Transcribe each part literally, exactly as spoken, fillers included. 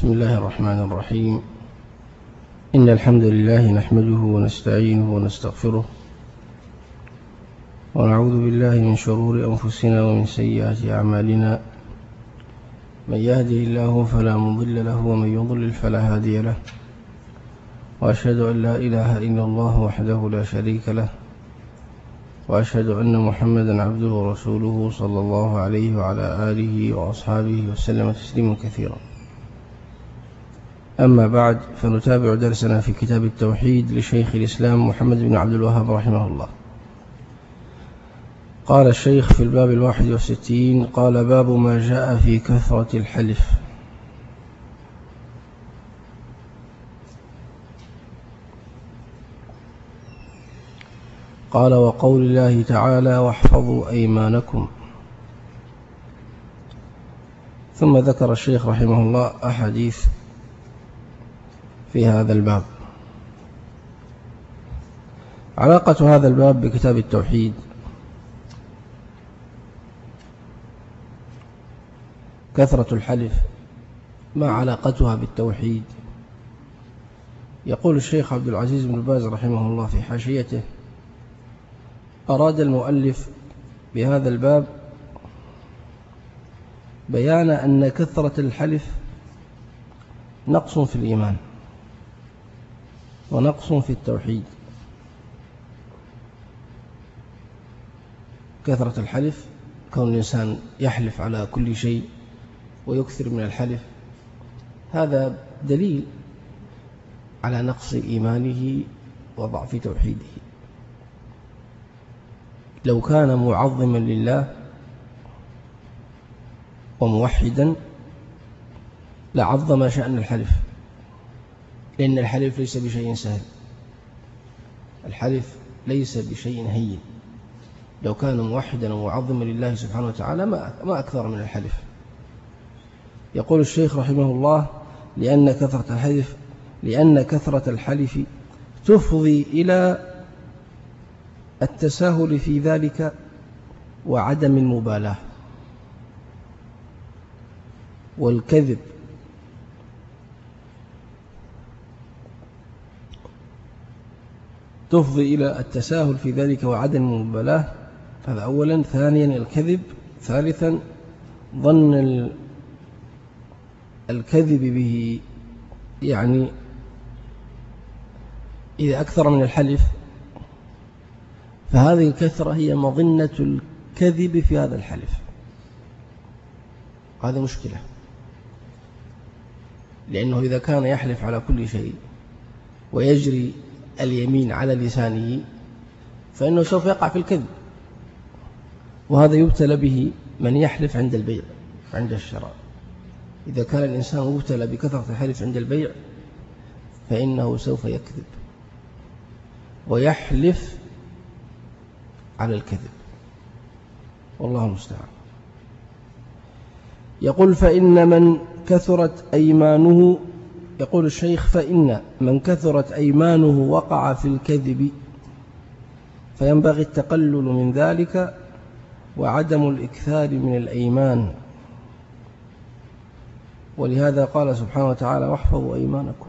بسم الله الرحمن الرحيم. إن الحمد لله نحمده ونستعينه ونستغفره ونعوذ بالله من شرور أنفسنا ومن سيئات أعمالنا. من يهده الله فلا مضل له ومن يضلل فلا هادي له، وأشهد أن لا إله إلا الله وحده لا شريك له، وأشهد أن محمدا عبده ورسوله صلى الله عليه وعلى آله وأصحابه وسلم تسليما كثيرا. أما بعد، فنتابع درسنا في كتاب التوحيد لشيخ الإسلام محمد بن عبد الوهاب رحمه الله. قال الشيخ في الباب الواحد والستين: قال باب ما جاء في كثرة الحلف. قال: وقول الله تعالى: واحفظوا أيمانكم. ثم ذكر الشيخ رحمه الله أحاديث في هذا الباب. علاقة هذا الباب بكتاب التوحيد: كثرة الحلف ما علاقتها بالتوحيد؟ يقول الشيخ عبد العزيز بن باز رحمه الله في حاشيته: أراد المؤلف بهذا الباب بيان أن كثرة الحلف نقص في الإيمان ونقص في التوحيد. كثرة الحلف، كون الإنسان يحلف على كل شيء ويكثر من الحلف، هذا دليل على نقص إيمانه وضعف توحيده. لو كان معظما لله وموحدا لعظم شأن الحلف، لأن الحلف ليس بشيء سهل، الحلف ليس بشيء هين. لو كان موحدا ومعظما لله سبحانه وتعالى ما أكثر من الحلف. يقول الشيخ رحمه الله: لأن كثرة الحلف لأن كثرة الحلف تفضي إلى التساهل في ذلك وعدم المبالاة، والكذب تفضي إلى التساهل في ذلك وعدم المبالاة. هذا أولا. ثانيا الكذب. ثالثا ظن الكذب به، يعني إذا أكثر من الحلف فهذه الكثرة هي مظنة الكذب في هذا الحلف. هذه مشكلة، لأنه إذا كان يحلف على كل شيء ويجري اليمين على لسانه فإنه سوف يقع في الكذب، وهذا يبتلى به من يحلف عند البيع عند الشراء. إذا كان الإنسان مبتلى بكثرة الحلف عند البيع فإنه سوف يكذب ويحلف على الكذب، والله المستعان. يقول: فإن من كثرت أيمانه، يقول الشيخ: فإن من كثرت أيمانه وقع في الكذب، فينبغي التقلل من ذلك وعدم الإكثار من الأيمان. ولهذا قال سبحانه وتعالى: واحفظوا أيمانكم.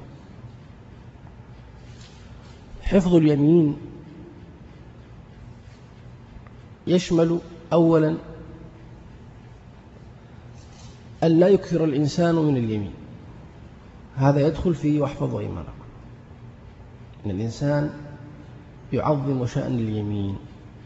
حفظ اليمين يشمل أولا أن لا يكثر الإنسان من اليمين، هذا يدخل فيه واحفظوا أيمانكم. أن الإنسان يعظم شأن اليمين،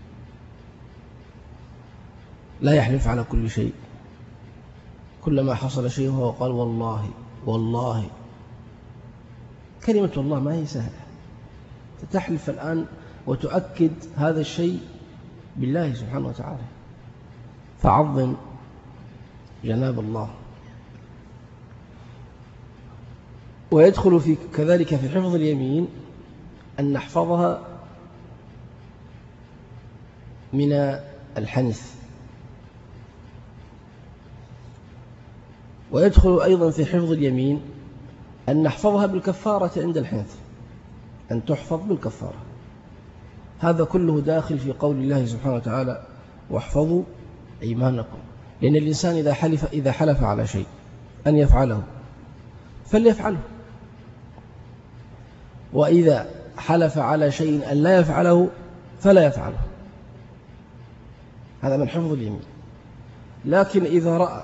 لا يحلف على كل شيء، كلما حصل شيء هو قال والله والله. كلمة والله ما هي سهلة، تحلف الآن وتؤكد هذا الشيء بالله سبحانه وتعالى، فعظم جناب الله. ويدخل في كذلك في حفظ اليمين أن نحفظها من الحنث. ويدخل أيضا في حفظ اليمين أن نحفظها بالكفارة عند الحنث، أن تحفظ بالكفارة. هذا كله داخل في قول الله سبحانه وتعالى: واحفظوا أيمانكم. لأن الإنسان إذا حلف إذا حلف على شيء أن يفعله فليفعله، وإذا حلف على شيء أن لا يفعله فلا يفعله. هذا من حفظ اليمين. لكن إذا رأى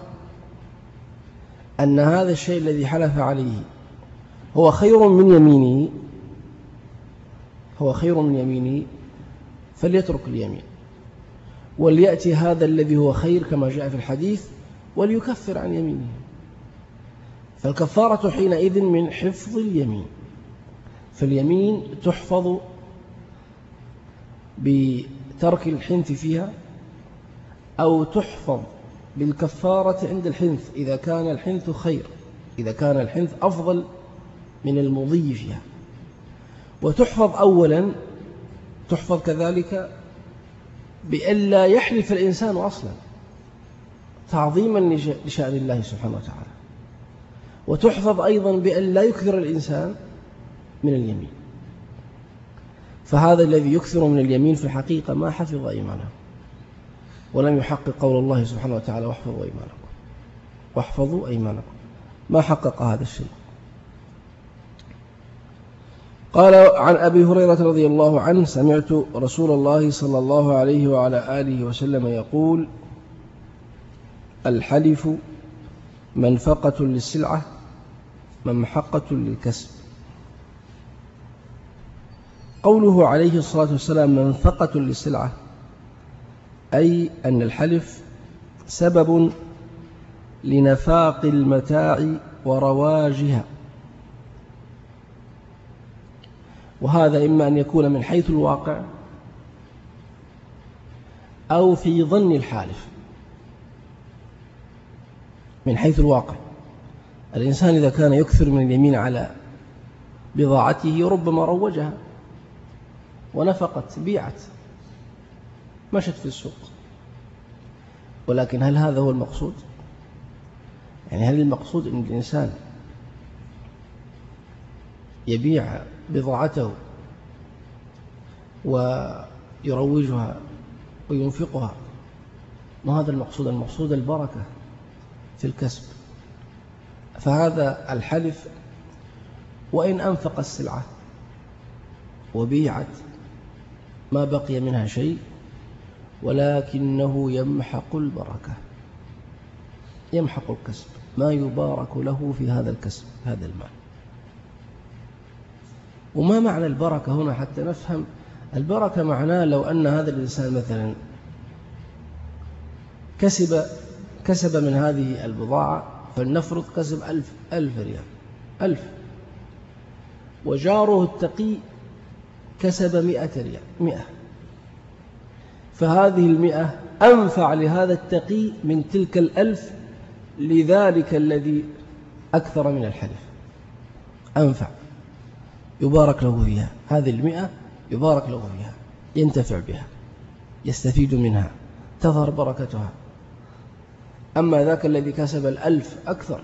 أن هذا الشيء الذي حلف عليه هو خير من يمينه هو خير من يمينه فليترك اليمين، وليأتي هذا الذي هو خير كما جاء في الحديث وليكفر عن يمينه. فالكفارة حينئذ من حفظ اليمين. فاليمين تحفظ بترك الحنث فيها، أو تحفظ بالكفارة عند الحنث إذا كان الحنث خير، إذا كان الحنث أفضل من المضي فيها. وتحفظ أولا تحفظ كذلك بألا يحلف الإنسان أصلا تعظيما لشأن الله سبحانه وتعالى. وتحفظ أيضا بألا يكثر الإنسان من اليمين. فهذا الذي يكثر من اليمين في الحقيقة ما حفظ أيمانه، ولم يحقق قول الله سبحانه وتعالى واحفظوا أيمانكم واحفظوا أيمانكم، ما حقق هذا الشيء. قال عن أبي هريرة رضي الله عنه: سمعت رسول الله صلى الله عليه وعلى آله وسلم يقول: الحلف منفقة للسلعة ممحقة للكسب. قوله عليه الصلاة والسلام منفقة للسلعة، أي أن الحلف سبب لنفاق المتاع ورواجها. وهذا إما أن يكون من حيث الواقع أو في ظن الحالف. من حيث الواقع، الإنسان إذا كان يكثر من اليمين على بضاعته ربما روجها ونفقت بيعت مشت في السوق، ولكن هل هذا هو المقصود؟ يعني هل المقصود أن الإنسان يبيع بضاعته ويروجها وينفقها؟ ما هذا المقصود. المقصود البركة في الكسب. فهذا الحلف وإن أنفق السلعة وبيعت ما بقي منها شيء، ولكنه يمحق البركة، يمحق الكسب، ما يبارك له في هذا الكسب، هذا المال. وما معنى البركة هنا حتى نفهم؟ البركة معناه لو أن هذا الإنسان مثلا كسب كسب من هذه البضاعة، فلنفرض كسب ألف, ألف ريال ألف، وجاره التقي كسب مئة ريال مئة، فهذه المئة أنفع لهذا التقي من تلك الألف لذلك الذي أكثر من الحلف، أنفع، يبارك له فيها. هذه المئة يبارك له فيها، ينتفع بها، يستفيد منها، تظهر بركتها. أما ذاك الذي كسب الألف أكثر،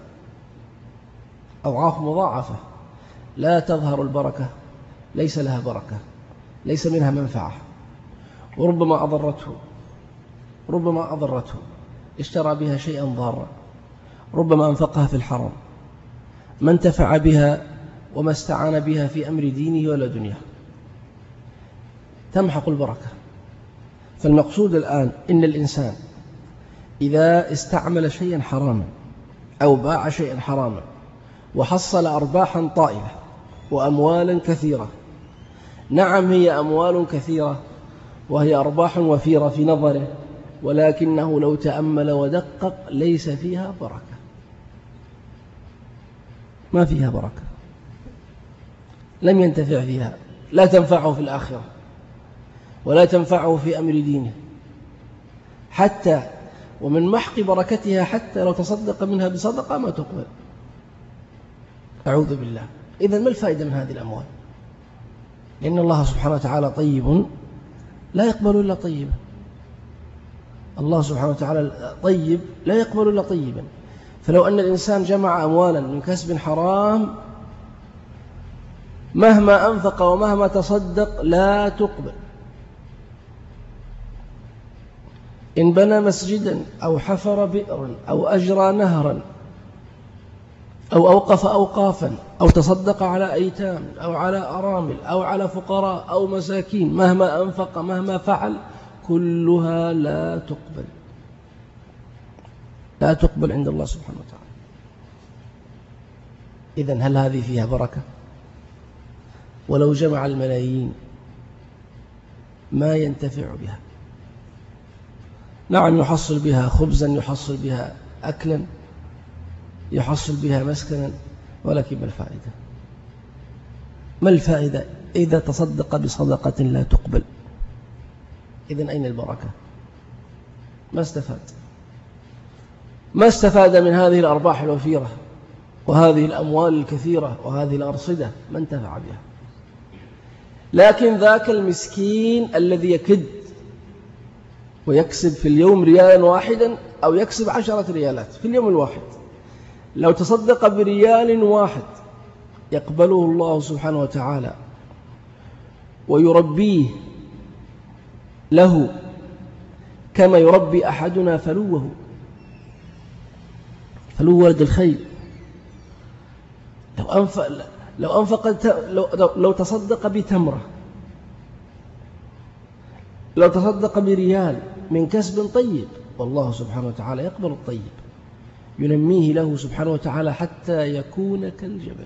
أضعاف مضاعفة، لا تظهر البركة، ليس لها بركة، ليس منها منفعة، وربما أضرته ربما أضرته اشترى بها شيئا ضارا، ربما أنفقها في الحرام، ما انتفع بها وما استعان بها في أمر دينه ولا دنياه، تمحق البركة. فالمقصود الآن إن الإنسان إذا استعمل شيئا حراما أو باع شيئا حراما وحصل أرباحا طائلة وأموالا كثيرة، نعم هي أموال كثيرة وهي أرباح وفيرة في نظره، ولكنه لو تأمل ودقق ليس فيها بركة، ما فيها بركة، لم ينتفع فيها، لا تنفعه في الآخرة ولا تنفعه في أمر دينه، حتى ومن محق بركتها حتى لو تصدق منها بصدقة ما تقبل، أعوذ بالله. إذن ما الفائدة من هذه الأموال؟ لأن الله سبحانه وتعالى طيب لا يقبل إلا طيبا، الله سبحانه وتعالى طيب لا يقبل إلا طيبا. فلو أن الإنسان جمع أموالا من كسب حرام مهما أنفق ومهما تصدق لا تقبل. إن بنى مسجدا أو حفر بئرا أو أجرى نهرا أو أوقف أوقافا أو تصدق على أيتام أو على أرامل أو على فقراء أو مساكين، مهما أنفق مهما فعل كلها لا تقبل، لا تقبل عند الله سبحانه وتعالى. إذن هل هذه فيها بركة؟ ولو جمع الملايين ما ينتفع بها. نعم يحصل بها خبزا، يحصل بها أكلا، يحصل بها مسكنا، ولكن ما الفائدة؟ ما الفائدة إذا تصدق بصدقة لا تقبل؟ إذن أين البركة؟ ما استفاد، ما استفاد من هذه الأرباح الوفيرة وهذه الأموال الكثيرة وهذه الأرصدة، ما انتفع بها. لكن ذاك المسكين الذي يكد ويكسب في اليوم ريالا واحدا أو يكسب عشرة ريالات في اليوم الواحد، لو تصدق بريال واحد يقبله الله سبحانه وتعالى ويربيه له كما يربي أحدنا فلوه، فلو ولد الخيل. لو أنفق لو أنفق لو, لو تصدق بتمرة، لو تصدق بريال من كسب طيب، والله سبحانه وتعالى يقبل الطيب، ينميه له سبحانه وتعالى حتى يكون كالجبل،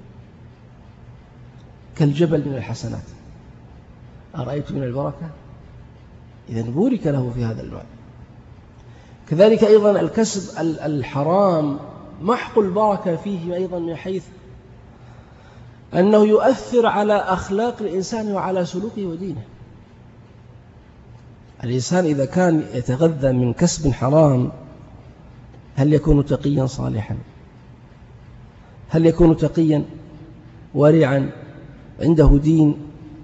كالجبل من الحسنات. أرأيت من البركة؟ إذن بورك له في هذا المال. كذلك أيضا الكسب الحرام محق البركة فيه أيضا، من حيث أنه يؤثر على أخلاق الإنسان وعلى سلوكه ودينه. الإنسان إذا كان يتغذى من كسب حرام هل يكون تقيا صالحا؟ هل يكون تقيا ورعا عنده دين؟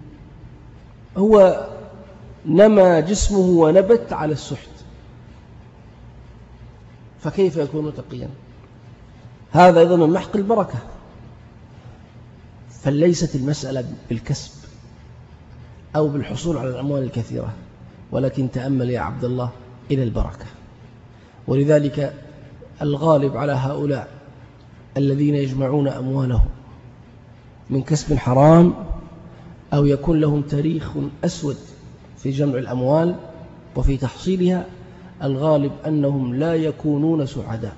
هو نما جسمه ونبت على السحت، فكيف يكون تقيا؟ هذا أيضا من محق البركة. فليست المسألة بالكسب أو بالحصول على الأموال الكثيرة، ولكن تأمل يا عبد الله إلى البركة. ولذلك الغالب على هؤلاء الذين يجمعون أموالهم من كسب حرام أو يكون لهم تاريخ أسود في جمع الأموال وفي تحصيلها، الغالب أنهم لا يكونون سعداء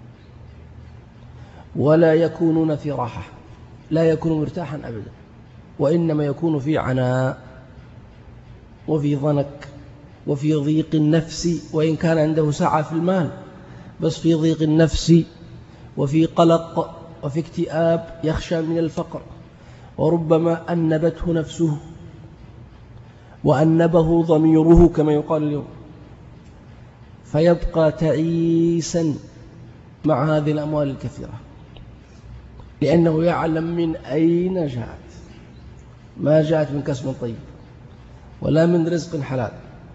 ولا يكونون في راحة، لا يكون مرتاحا أبدا، وإنما يكون في عناء وفي ضنك وفي ضيق النفس، وإن كان عنده سعة في المال بس في ضيق النفس وفي قلق وفي اكتئاب، يخشى من الفقر، وربما أنبته نفسه وأنبه ضميره كما يقال اليوم، فيبقى تعيسا مع هذه الأموال الكثيرة، لأنه يعلم من أين جاءت، ما جاءت من كسب طيب ولا من رزق حلال،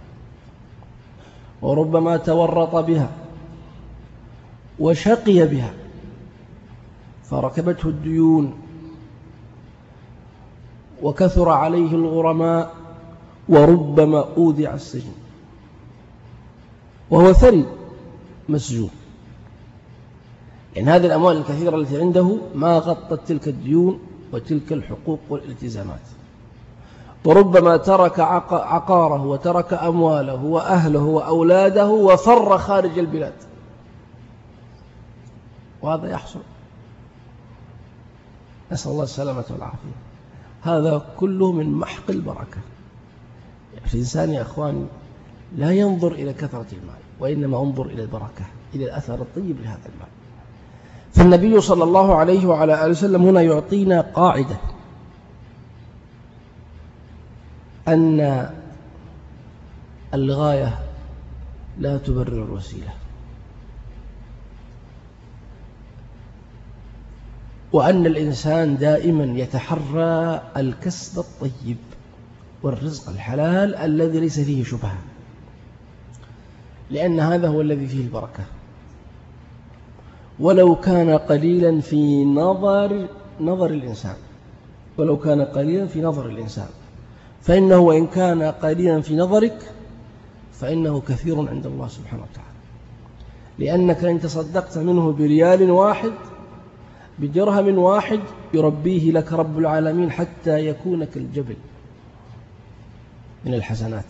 وربما تورط بها وشقي بها فركبته الديون وكثر عليه الغرماء، وربما أودع السجن وهو ثري مسجون، لأن هذه الأموال الكثيرة التي عنده ما غطت تلك الديون وتلك الحقوق والالتزامات. وربما ترك عقاره وترك أمواله وأهله وأولاده وفر خارج البلاد، وهذا يحصل، نسأل الله السلامة والعافية. هذا كله من محق البركة. الإنسان يا أخواني لا ينظر إلى كثرة المال، وإنما انظر إلى البركة، إلى الأثر الطيب لهذا المال. فالنبي صلى الله عليه وعلى آله وسلم هنا يعطينا قاعدة أن الغاية لا تبرر الوسيلة، وأن الإنسان دائما يتحرى الكسب الطيب والرزق الحلال الذي ليس فيه شبهة، لأن هذا هو الذي فيه البركة، ولو كان قليلا في نظر نظر الإنسان، ولو كان قليلا في نظر الإنسان، فإنه وإن كان قليلا في نظرك فإنه كثير عند الله سبحانه وتعالى، لأنك إن تصدقت منه بريال واحد بدرهم واحد يربيه لك رب العالمين حتى يكون كالجبل من الحسنات.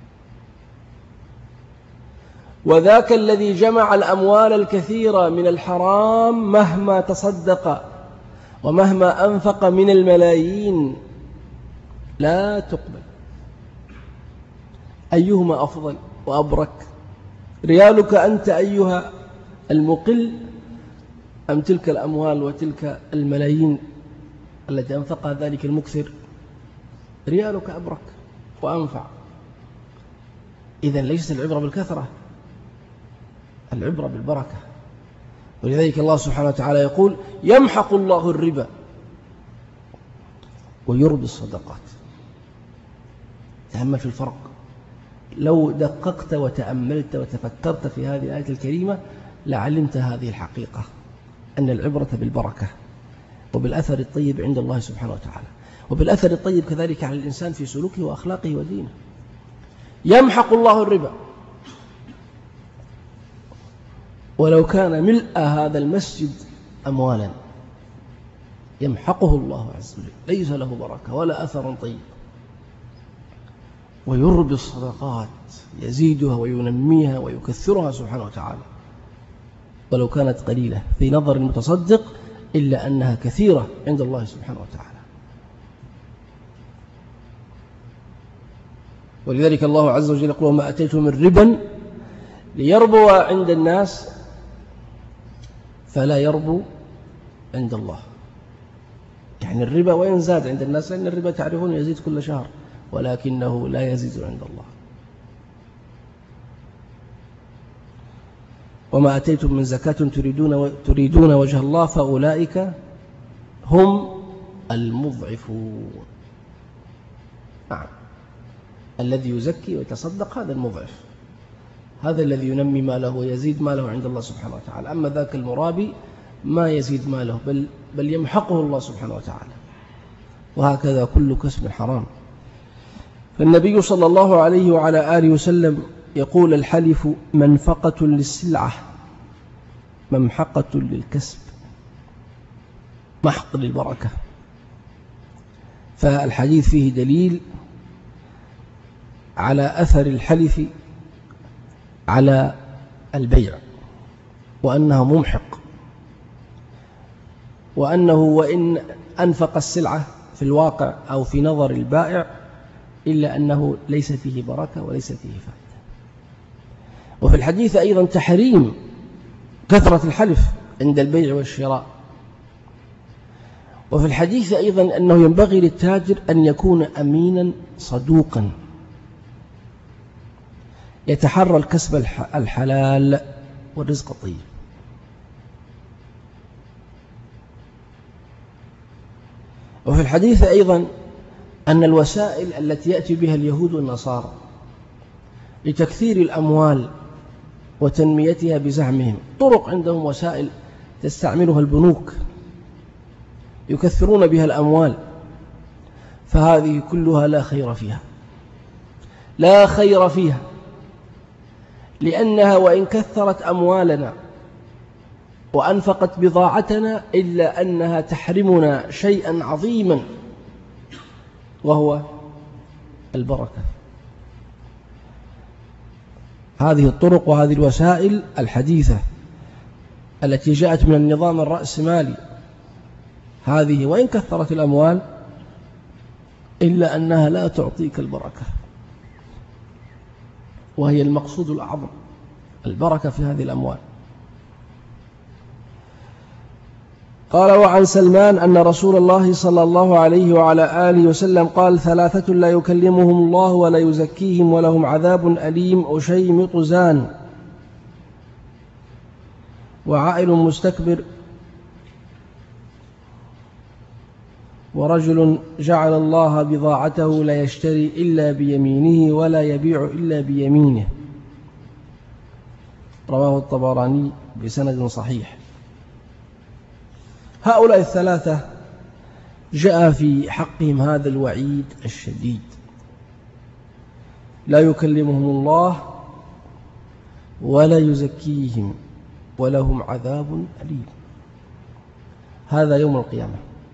وذاك الذي جمع الأموال الكثيرة من الحرام مهما تصدق ومهما أنفق من الملايين لا تقبل. أيهما أفضل وأبرك؟ ريالك أنت أيها المقل، أم تلك الأموال وتلك الملايين التي أنفقها ذلك المكثر؟ ريالك أبرك وأنفع. إذن ليست العبرة بالكثرة، العبرة بالبركة. ولذلك الله سبحانه وتعالى يقول يمحق الله الربا ويربي الصدقات. تأمل في الفرق. لو دققت وتأملت وتفكرت في هذه الآية الكريمة لعلمت هذه الحقيقة، أن العبرة بالبركة وبالأثر الطيب عند الله سبحانه وتعالى، وبالأثر الطيب كذلك على الإنسان في سلوكه وأخلاقه ودينه. يمحق الله الربا، ولو كان ملء هذا المسجد أموالا يمحقه الله عز وجل، ليس له بركة ولا أثر طيب. ويربي الصدقات، يزيدها وينميها ويكثرها سبحانه وتعالى، ولو كانت قليلة في نظر المتصدق إلا أنها كثيرة عند الله سبحانه وتعالى. ولذلك الله عز وجل يقول وما أتيتم من ربا ليربو عند الناس فلا يربو عند الله. يعني الربا وإن زاد عند الناس، لأن الربا تعرفون يزيد كل شهر، ولكنه لا يزيد عند الله. وما أتيتم من زكاة تريدون, تريدون وجه الله فأولئك هم المضعفون. نعم، الذي يزكي ويتصدق هذا المضعف، هذا الذي ينمي ماله ويزيد ماله عند الله سبحانه وتعالى. أما ذاك المرابي ما يزيد ماله بل, بل يمحقه الله سبحانه وتعالى. وهكذا كل كسب حرام. فالنبي صلى الله عليه وعلى آله وسلم يقول الحلف منفقة للسلعة ممحقة للكسب، محق للبركة. فالحديث فيه دليل على أثر الحلف على البيع، وأنه ممحق، وأنه وإن أنفق السلعة في الواقع أو في نظر البائع إلا أنه ليس فيه بركة وليس فيه فائدة. وفي الحديث أيضا تحريم كثرة الحلف عند البيع والشراء. وفي الحديث أيضا أنه ينبغي للتاجر أن يكون أمينا صدوقا يتحرى الكسب الحلال والرزق الطيب. وفي الحديث أيضا أن الوسائل التي يأتي بها اليهود والنصارى لتكثير الأموال وتنميتها بزعمهم، طرق عندهم وسائل تستعملها البنوك يكثرون بها الأموال، فهذه كلها لا خير فيها، لا خير فيها، لأنها وإن كثرت أموالنا وأنفقت بضاعتنا إلا أنها تحرمنا شيئا عظيما وهو البركة. هذه الطرق وهذه الوسائل الحديثة التي جاءت من النظام الرأسمالي، هذه وإن كثرت الأموال إلا أنها لا تعطيك البركة، وهي المقصود الأعظم، البركة في هذه الأموال. قال وعن سلمان أن رسول الله صلى الله عليه وعلى آله وسلم قال ثلاثة لا يكلمهم الله ولا يزكيهم ولهم عذاب أليم أشيمط زان وعائل مستكبر ورجل جعل الله بضاعته لا يشتري إلا بيمينه ولا يبيع إلا بيمينه. رواه الطبراني بسند صحيح. هؤلاء الثلاثة جاء في حقهم هذا الوعيد الشديد، لا يكلمهم الله ولا يزكيهم ولهم عذاب أليم. هذا يوم القيامة.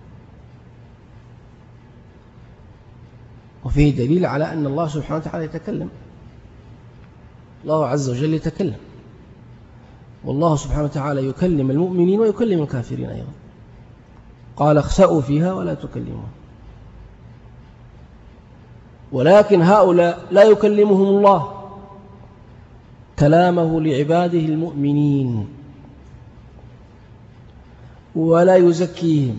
وفيه دليل على أن الله سبحانه وتعالى يتكلم، الله عز وجل يتكلم، والله سبحانه وتعالى يكلم المؤمنين ويكلم الكافرين أيضا. قال اخسأوا فيها ولا تكلمون. ولكن هؤلاء لا يكلمهم الله كلامه لعباده المؤمنين ولا يزكيهم،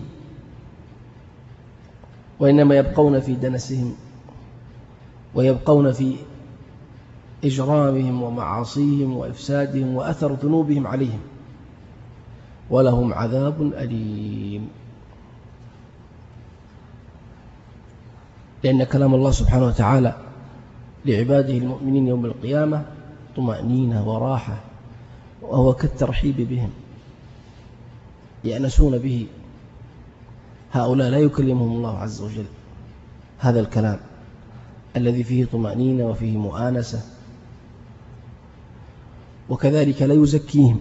وإنما يبقون في دنسهم ويبقون في إجرامهم ومعاصيهم وإفسادهم وأثر ذنوبهم عليهم، ولهم عذاب أليم. لأن كلام الله سبحانه وتعالى لعباده المؤمنين يوم القيامة طمأنينة وراحة، وهو كالترحيب بهم، يأنسون به. هؤلاء لا يكلمهم الله عز وجل هذا الكلام الذي فيه طمأنينة وفيه مؤانسة، وكذلك لا يزكيهم،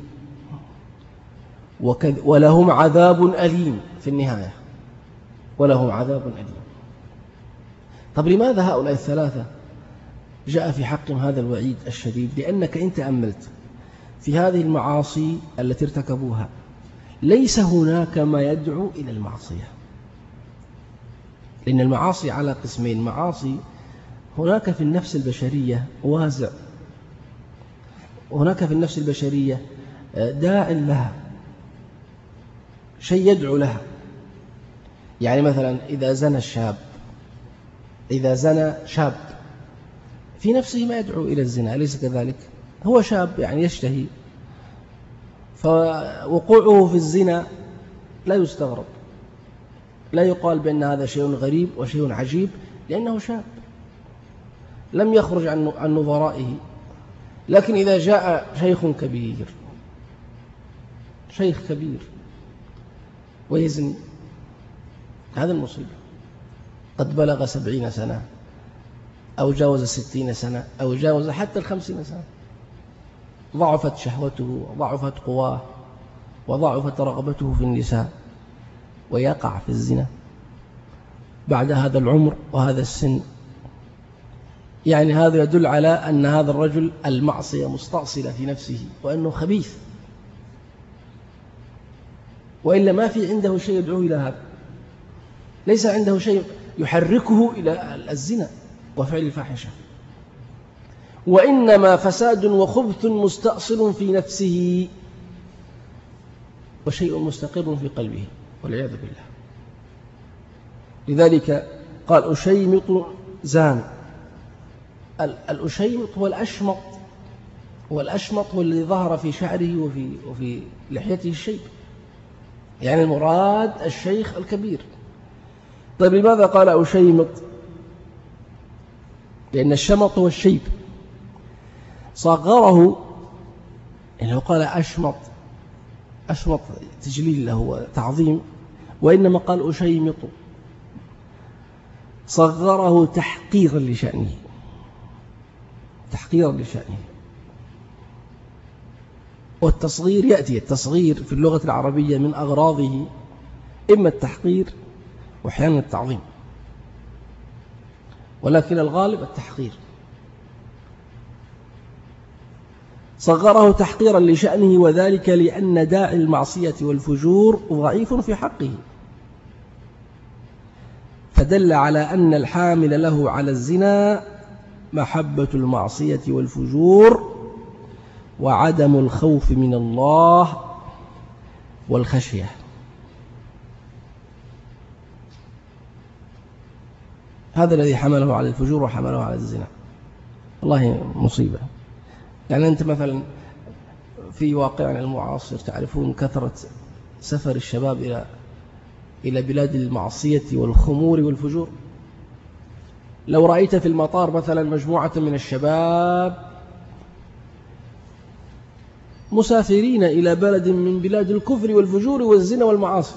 ولهم عذاب أليم في النهاية، ولهم عذاب أليم. طب لماذا هؤلاء الثلاثة جاء في حقهم هذا الوعيد الشديد؟ لأنك إن تأملت في هذه المعاصي التي ارتكبوها ليس هناك ما يدعو إلى المعصية، لأن المعاصي على قسمين: معاصي هناك في النفس البشرية وازع، وهناك في النفس البشرية داع لها، شيء يدعو لها. يعني مثلا إذا زنى الشاب إذا زنى شاب في نفسه ما يدعو إلى الزنا، أليس كذلك؟ هو شاب يعني يشتهي، فوقوعه في الزنا لا يستغرب، لا يقال بأن هذا شيء غريب وشيء عجيب، لأنه شاب لم يخرج عن نظرائه. لكن إذا جاء شيخ كبير شيخ كبير ويزني، هذا المصيبة، قد بلغ سبعين سنة أو جاوز ستين سنة أو جاوز حتى الخمسين سنة، ضعفت شهوته وضعفت قواه وضعفت رغبته في النساء، ويقع في الزنا بعد هذا العمر وهذا السن. يعني هذا يدل على أن هذا الرجل المعصية مستأصلة في نفسه وأنه خبيث، وإلا ما في عنده شيء يدعوه إلى هذا، ليس عنده شيء يحركه إلى الزنا وفعل الفاحشة، وإنما فساد وخبث مستأصل في نفسه وشيء مستقر في قلبه والعياذ بالله. لذلك قال أشيمط زان. الأشيمط هو الأشمط، والأشمط هو الذي ظهر في شعره وفي, وفي لحيته الشيب، يعني المراد الشيخ الكبير. طيب لماذا قال أشيمط؟ لأن الشمط هو الشيب، صغره إنه قال أشمط، أشمط تجليل له وتعظيم، وإنما قال أشيمط صغره تحقيرا لشأنه، تحقيرا لشأنه. والتصغير يأتي التصغير في اللغة العربية من أغراضه إما التحقير وأحيانا التعظيم، ولكن الغالب التحقير. صغره تحقيرا لشأنه، وذلك لأن داعي المعصية والفجور ضعيف في حقه، فدل على أن الحامل له على الزنا محبة المعصية والفجور وعدم الخوف من الله والخشية. هذا الذي حمله على الفجور وحمله على الزنا. والله مصيبة. يعني أنت مثلا في واقعنا المعاصر تعرفون كثرة سفر الشباب إلى إلى بلاد المعصية والخمور والفجور. لو رأيت في المطار مثلا مجموعة من الشباب مسافرين إلى بلد من بلاد الكفر والفجور والزنا والمعاصي،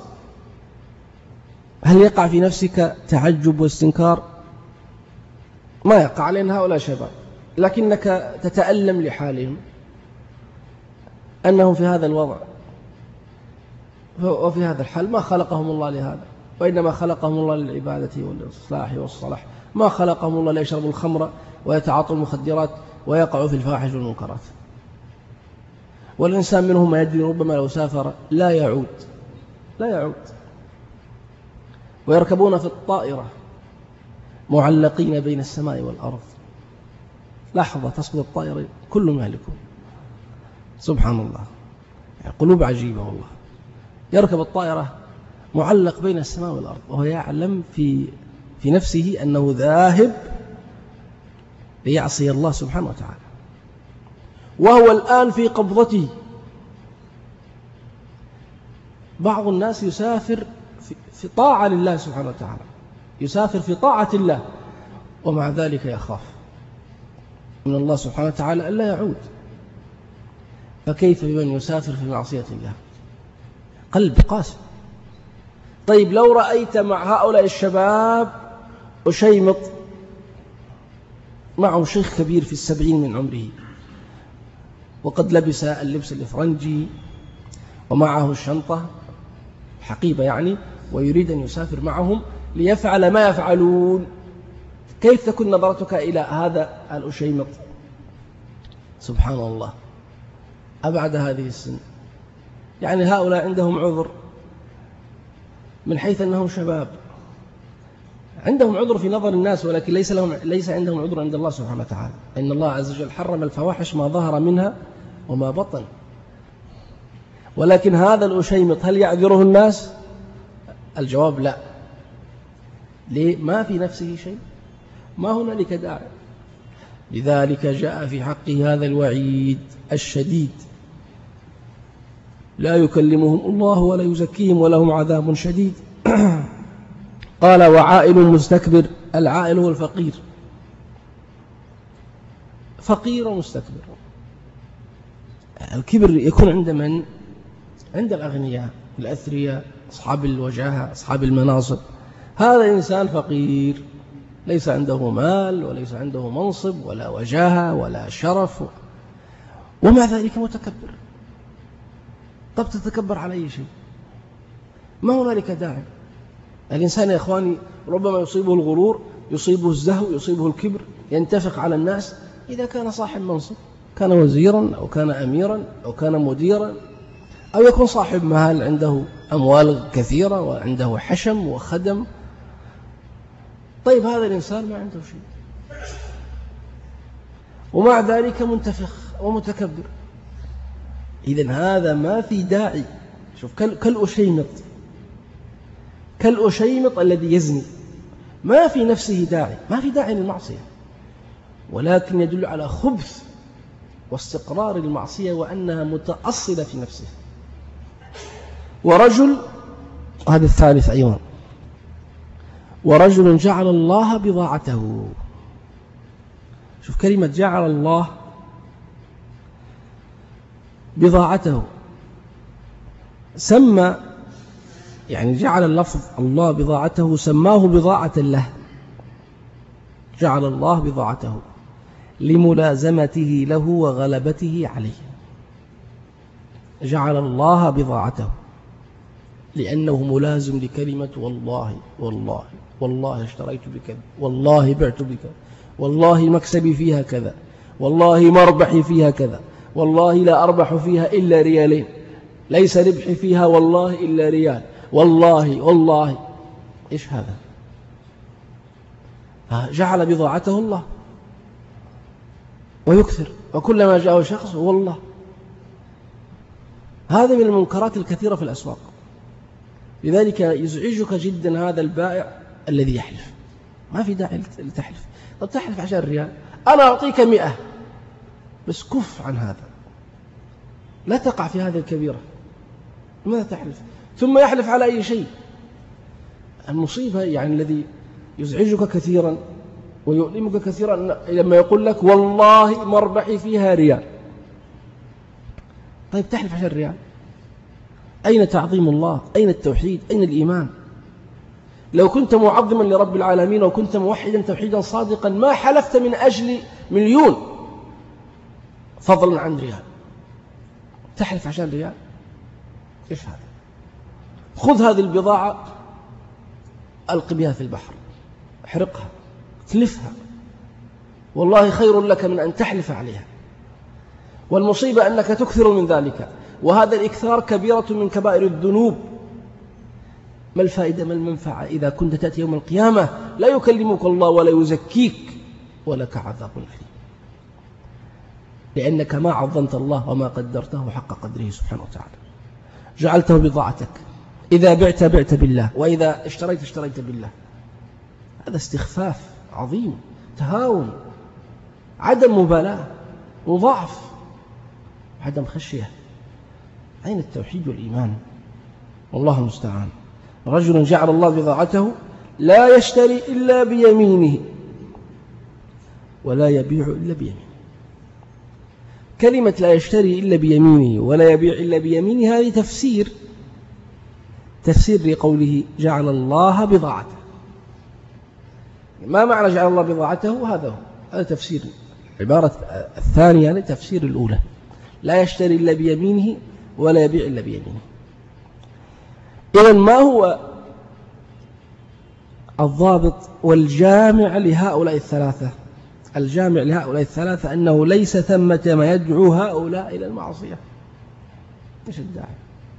هل يقع في نفسك تعجب واستنكار؟ ما يقع، لأن هؤلاء شباب، لكنك تتألم لحالهم أنهم في هذا الوضع. وفي هذا الحال ما خلقهم الله لهذا، وإنما خلقهم الله للعبادة والإصلاح والصلاح، ما خلقهم الله ليشربوا الخمر ويتعاطوا المخدرات ويقعوا في الفواحش والمنكرات. والإنسان منهم ما يدري ربما لو سافر لا يعود لا يعود ويركبون في الطائرة معلقين بين السماء والأرض، لحظة تسقط الطائرة كل مهلكون. سبحان الله، قلوب عجيبة والله. يركب الطائرة معلق بين السماء والأرض وهو يعلم في في نفسه أنه ذاهب ليعصي الله سبحانه وتعالى، وهو الآن في قبضته. بعض الناس يسافر في طاعة لله سبحانه وتعالى، يسافر في طاعة الله، ومع ذلك يخاف من الله سبحانه وتعالى ألا يعود. فكيف بمن يسافر في معصية الله؟ قلب قاسي. طيب لو رأيت مع هؤلاء الشباب أشيمط معه شيخ كبير في السبعين من عمره، وقد لبس اللبس الإفرنجي ومعه الشنطة حقيبة يعني، ويريد أن يسافر معهم ليفعل ما يفعلون، كيف تكون نظرتك إلى هذا الأشيمط؟ سبحان الله، أبعد هذه السن. يعني هؤلاء عندهم عذر من حيث أنهم شباب، عندهم عذر في نظر الناس، ولكن ليس لهم ليس عندهم عذر عند الله سبحانه وتعالى. إن الله عز وجل حرم الفواحش ما ظهر منها وما بطن. ولكن هذا الأشيمط هل يعذره الناس؟ الجواب لا. ليه؟ ما في نفسه شيء، ما هنالك داعي. لذلك جاء في حقه هذا الوعيد الشديد: لا يكلمهم الله ولا يزكيهم ولهم عذاب شديد. قال: وعائل مستكبر. العائل هو الفقير، فقير ومستكبر. الكبر يكون عند من؟ عند الأغنياء الأثرياء، أصحاب الوجاهة، أصحاب المناصب. هذا إنسان فقير ليس عنده مال وليس عنده منصب ولا وجاهة ولا شرف، ومع ذلك متكبر. طب تتكبر على أي شيء؟ ما هنالك داعي. الإنسان يا إخواني ربما يصيبه الغرور، يصيبه الزهو، يصيبه الكبر، ينتفق على الناس إذا كان صاحب منصب، كان وزيرا أو كان أميرا أو كان مديرا، أو يكون صاحب مال عنده أموال كثيرة وعنده حشم وخدم. طيب هذا الإنسان ما عنده شيء، ومع ذلك منتفخ ومتكبر. إذن هذا ما في داعي. شوف كالأشيمط، كالأشيمط الذي يزني، ما في نفسه داعي، ما في داعي للمعصية، ولكن يدل على خبث واستقرار المعصية وأنها متأصلة في نفسه. ورجل، هذا الثالث أيضا: ورجل جعل الله بضاعته. شوف كلمة جعل الله بضاعته، سمى يعني جعل اللفظ الله بضاعته، سماه بضاعة له. جعل الله بضاعته لملازمته له وغلبته عليه. جعل الله بضاعته لأنه ملازم لكلمة والله والله والله اشتريت بكذا، والله بعت بكذا، والله مكسبي فيها كذا، والله مربحي فيها كذا، والله لا أربح فيها إلا ريالين، ليس ربحي فيها والله إلا ريال، والله والله. إيش هذا؟ جعل بضاعته الله، ويكثر، وكلما جاءه شخص والله. هذا من المنكرات الكثيرة في الأسواق. لذلك يزعجك جدا هذا البائع الذي يحلف. ما في داعي لتحلف. طب تحلف عشان ريال، أنا أعطيك مئة، بس كف عن هذا، لا تقع في هذه الكبيرة. لماذا تحلف؟ ثم يحلف على أي شيء. المصيبة يعني الذي يزعجك كثيرا ويؤلمك كثيرا لما يقول لك والله مربحي فيها ريال. طيب تحلف عشان ريال؟ أين تعظيم الله؟ أين التوحيد؟ أين الإيمان؟ لو كنت معظما لرب العالمين وكنت موحدا توحيدا صادقا ما حلفت من أجل مليون فضلا عن ريال. تحلف عشان ريال؟ إيش هذا؟ خذ هذه البضاعة ألق بها في البحر، احرقها، تلفها، والله خير لك من أن تحلف عليها. والمصيبة أنك تكثر من ذلك، وهذا الإكثار كبيرة من كبائر الذنوب. ما الفائدة ما المنفعة إذا كنت تأتي يوم القيامة لا يكلمك الله ولا يزكيك ولك عذاب أليم، لأنك ما عظمت الله وما قدرته حق قدره سبحانه وتعالى. جعلته بضاعتك، إذا بعت بعت بالله، وإذا اشتريت اشتريت بالله. هذا استخفاف عظيم، تهاون، عدم مبالاة، وضعف، عدم خشية. أين التوحيد والإيمان؟ والله المستعان. رجل جعل الله بضاعته لا يشتري إلا بيمينه ولا يبيع إلا بيمينه. كلمة لا يشتري إلا بيمينه ولا يبيع إلا بيمينه هذه تفسير تفسير لقوله جعل الله بضاعته. ما معنى جعل الله بضاعته؟ هذا هو، هذا تفسير العبارة الثانية لتفسير الأولى، لا يشتري إلا بيمينه ولا يبيع إلا بيمينه. إذن ما هو الضابط والجامع لهؤلاء الثلاثة؟ الجامع لهؤلاء الثلاثة أنه ليس ثمة ما يدعو هؤلاء إلى المعصية. إيش الداعي؟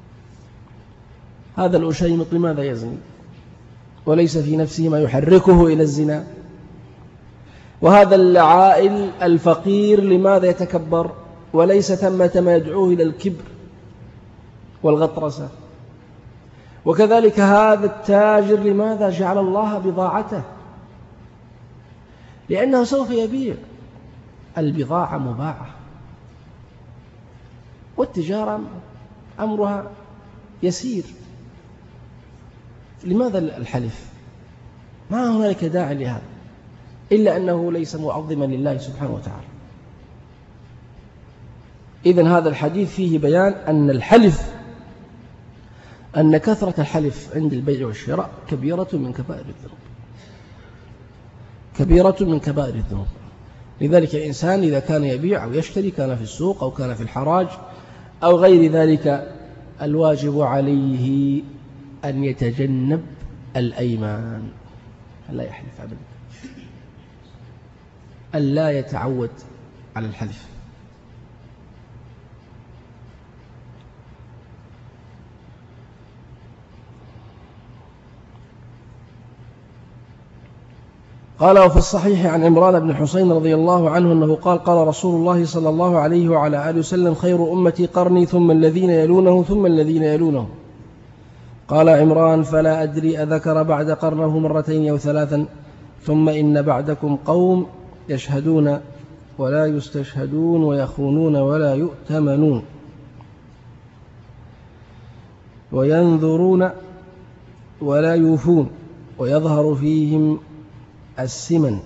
هذا الأشيمط لماذا يزني وليس في نفسه ما يحركه إلى الزنا؟ وهذا العائل الفقير لماذا يتكبر وليس ثمة ما يدعوه إلى الكبر والغطرسة؟ وكذلك هذا التاجر لماذا جعل الله بضاعته؟ لأنه سوف يبيع. البضاعة مباعة، والتجارة أمرها يسير. لماذا الحلف؟ ما هنالك داعي لهذا إلا أنه ليس معظما لله سبحانه وتعالى. إذن هذا الحديث فيه بيان أن الحلف أن كثرة الحلف عند البيع والشراء كبيرة من كبائر الذنوب، كبيرة من كبائر الذنوب. لذلك الإنسان إذا كان يبيع أو يشتري، كان في السوق أو كان في الحراج أو غير ذلك، الواجب عليه أن يتجنب الأيمان، لا يحلف أبدا، ألا يتعود على الحلف. قال: وفي الصحيح عن عمران بن حسين رضي الله عنه أنه قال: قال رسول الله صلى الله عليه وعلى آله وسلم: خير أمتي قرني ثم الذين يلونه ثم الذين يلونه. قال عمران: فلا أدري أذكر بعد قرنه مرتين أو ثلاثا. ثم إن بعدكم قوم يشهدون ولا يستشهدون ويخونون ولا يؤتمنون وينذرون ولا يوفون ويظهر فيهم السمن.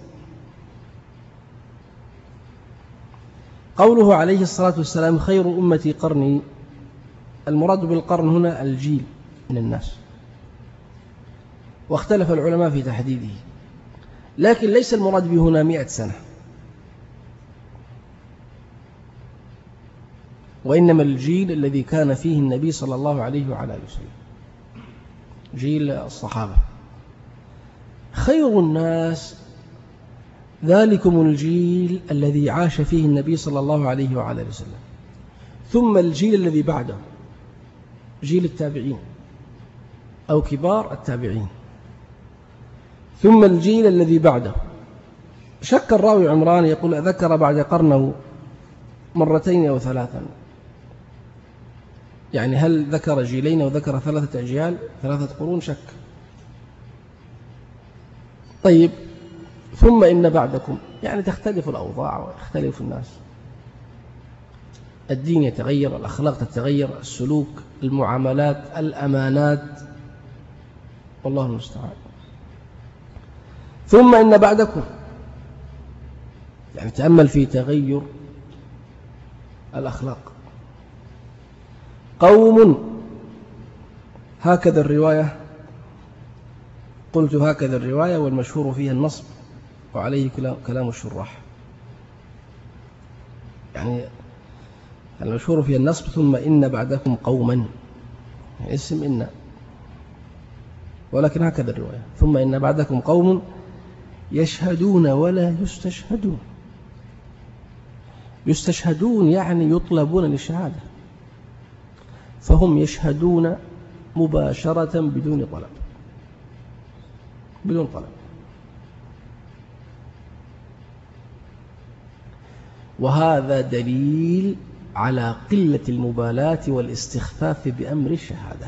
قوله عليه الصلاة والسلام: خير أمتي قرني، المراد بالقرن هنا الجيل من الناس، واختلف العلماء في تحديده، لكن ليس المراد به هنا مئة سنة، وإنما الجيل الذي كان فيه النبي صلى الله عليه وعلى آله وسلم، جيل الصحابة. خير الناس ذلكم الجيل الذي عاش فيه النبي صلى الله عليه وعلى آله وسلم، ثم الجيل الذي بعده جيل التابعين أو كبار التابعين، ثم الجيل الذي بعده. شك الراوي عمران يقول: أذكر بعد قرنه مرتين أو ثلاثا، يعني هل ذكر جيلين أو ذكر ثلاثة أجيال، ثلاثة قرون؟ شك. طيب، ثم إن بعدكم، يعني تختلف الأوضاع ويختلف الناس، الدين يتغير، الأخلاق تتغير، السلوك، المعاملات، الأمانات، والله المستعان. ثم إن بعدكم، يعني تأمل في تغير الأخلاق، قوم، هكذا الرواية، قلت هكذا الرواية، والمشهور فيها النصب وعليه كلام الشراح، يعني المشهور فيها النصب. ثم إن بعدكم قوما، اسم إن ولكن هكذا الرواية: ثم إن بعدكم قوم يشهدون ولا يستشهدون. يستشهدون يعني يطلبون للشهادة، فهم يشهدون مباشرة بدون طلب، بدون طلب. وهذا دليل على قلة المبالاة والاستخفاف بأمر الشهادة.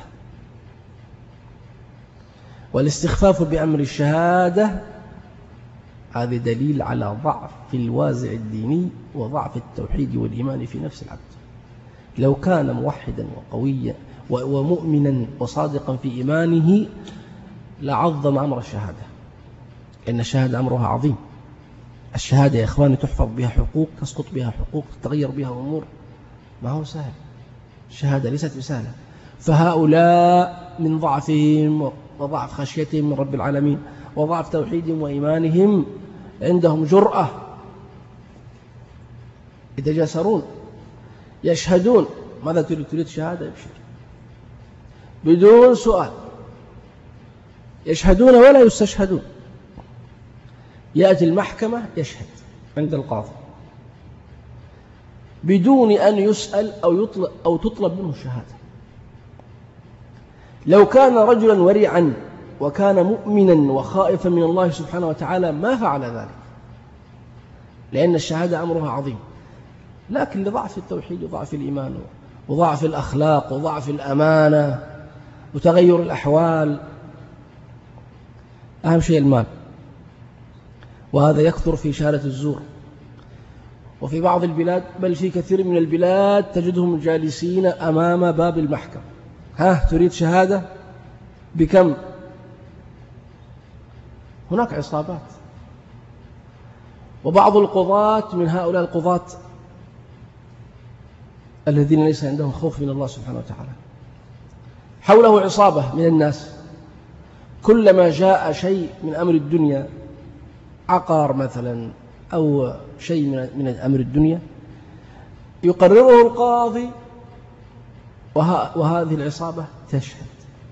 والاستخفاف بأمر الشهادة هذا دليل على ضعف الوازع الديني وضعف التوحيد والإيمان في نفس العبد. لو كان موحدا وقويا ومؤمنا وصادقا في إيمانه لعظم أمر الشهادة، لأن الشهادة أمرها عظيم. الشهادة يا إخواني تحفظ بها حقوق، تسقط بها حقوق، تتغير بها أمور، ما هو سهل. الشهادة ليست بسهلة. فهؤلاء من ضعفهم وضعف خشيتهم من رب العالمين وضعف توحيدهم وإيمانهم عندهم جرأة، يتجاسرون، يشهدون. ماذا تريد؟ تريد شهادة؟ يبشر بدون سؤال. يشهدون ولا يستشهدون. يأتي المحكمة يشهد عند القاضي بدون أن يسأل أو يطلب أو تطلب منه الشهادة. لو كان رجلا ورعا وكان مؤمنا وخائفا من الله سبحانه وتعالى ما فعل ذلك، لأن الشهادة أمرها عظيم. لكن لضعف التوحيد وضعف الإيمان وضعف الأخلاق وضعف الأمانة وتغير الأحوال، أهم شيء المال، وهذا يكثر في شهادة الزور. وفي بعض البلاد بل في كثير من البلاد تجدهم جالسين أمام باب المحكمة: ها تريد شهادة بكم؟ هناك عصابات. وبعض القضاة من هؤلاء القضاة الذين ليس عندهم خوف من الله سبحانه وتعالى حوله عصابة من الناس، كلما جاء شيء من أمر الدنيا، عقار مثلا أو شيء من أمر الدنيا، يقرره القاضي وهذه العصابة تشهد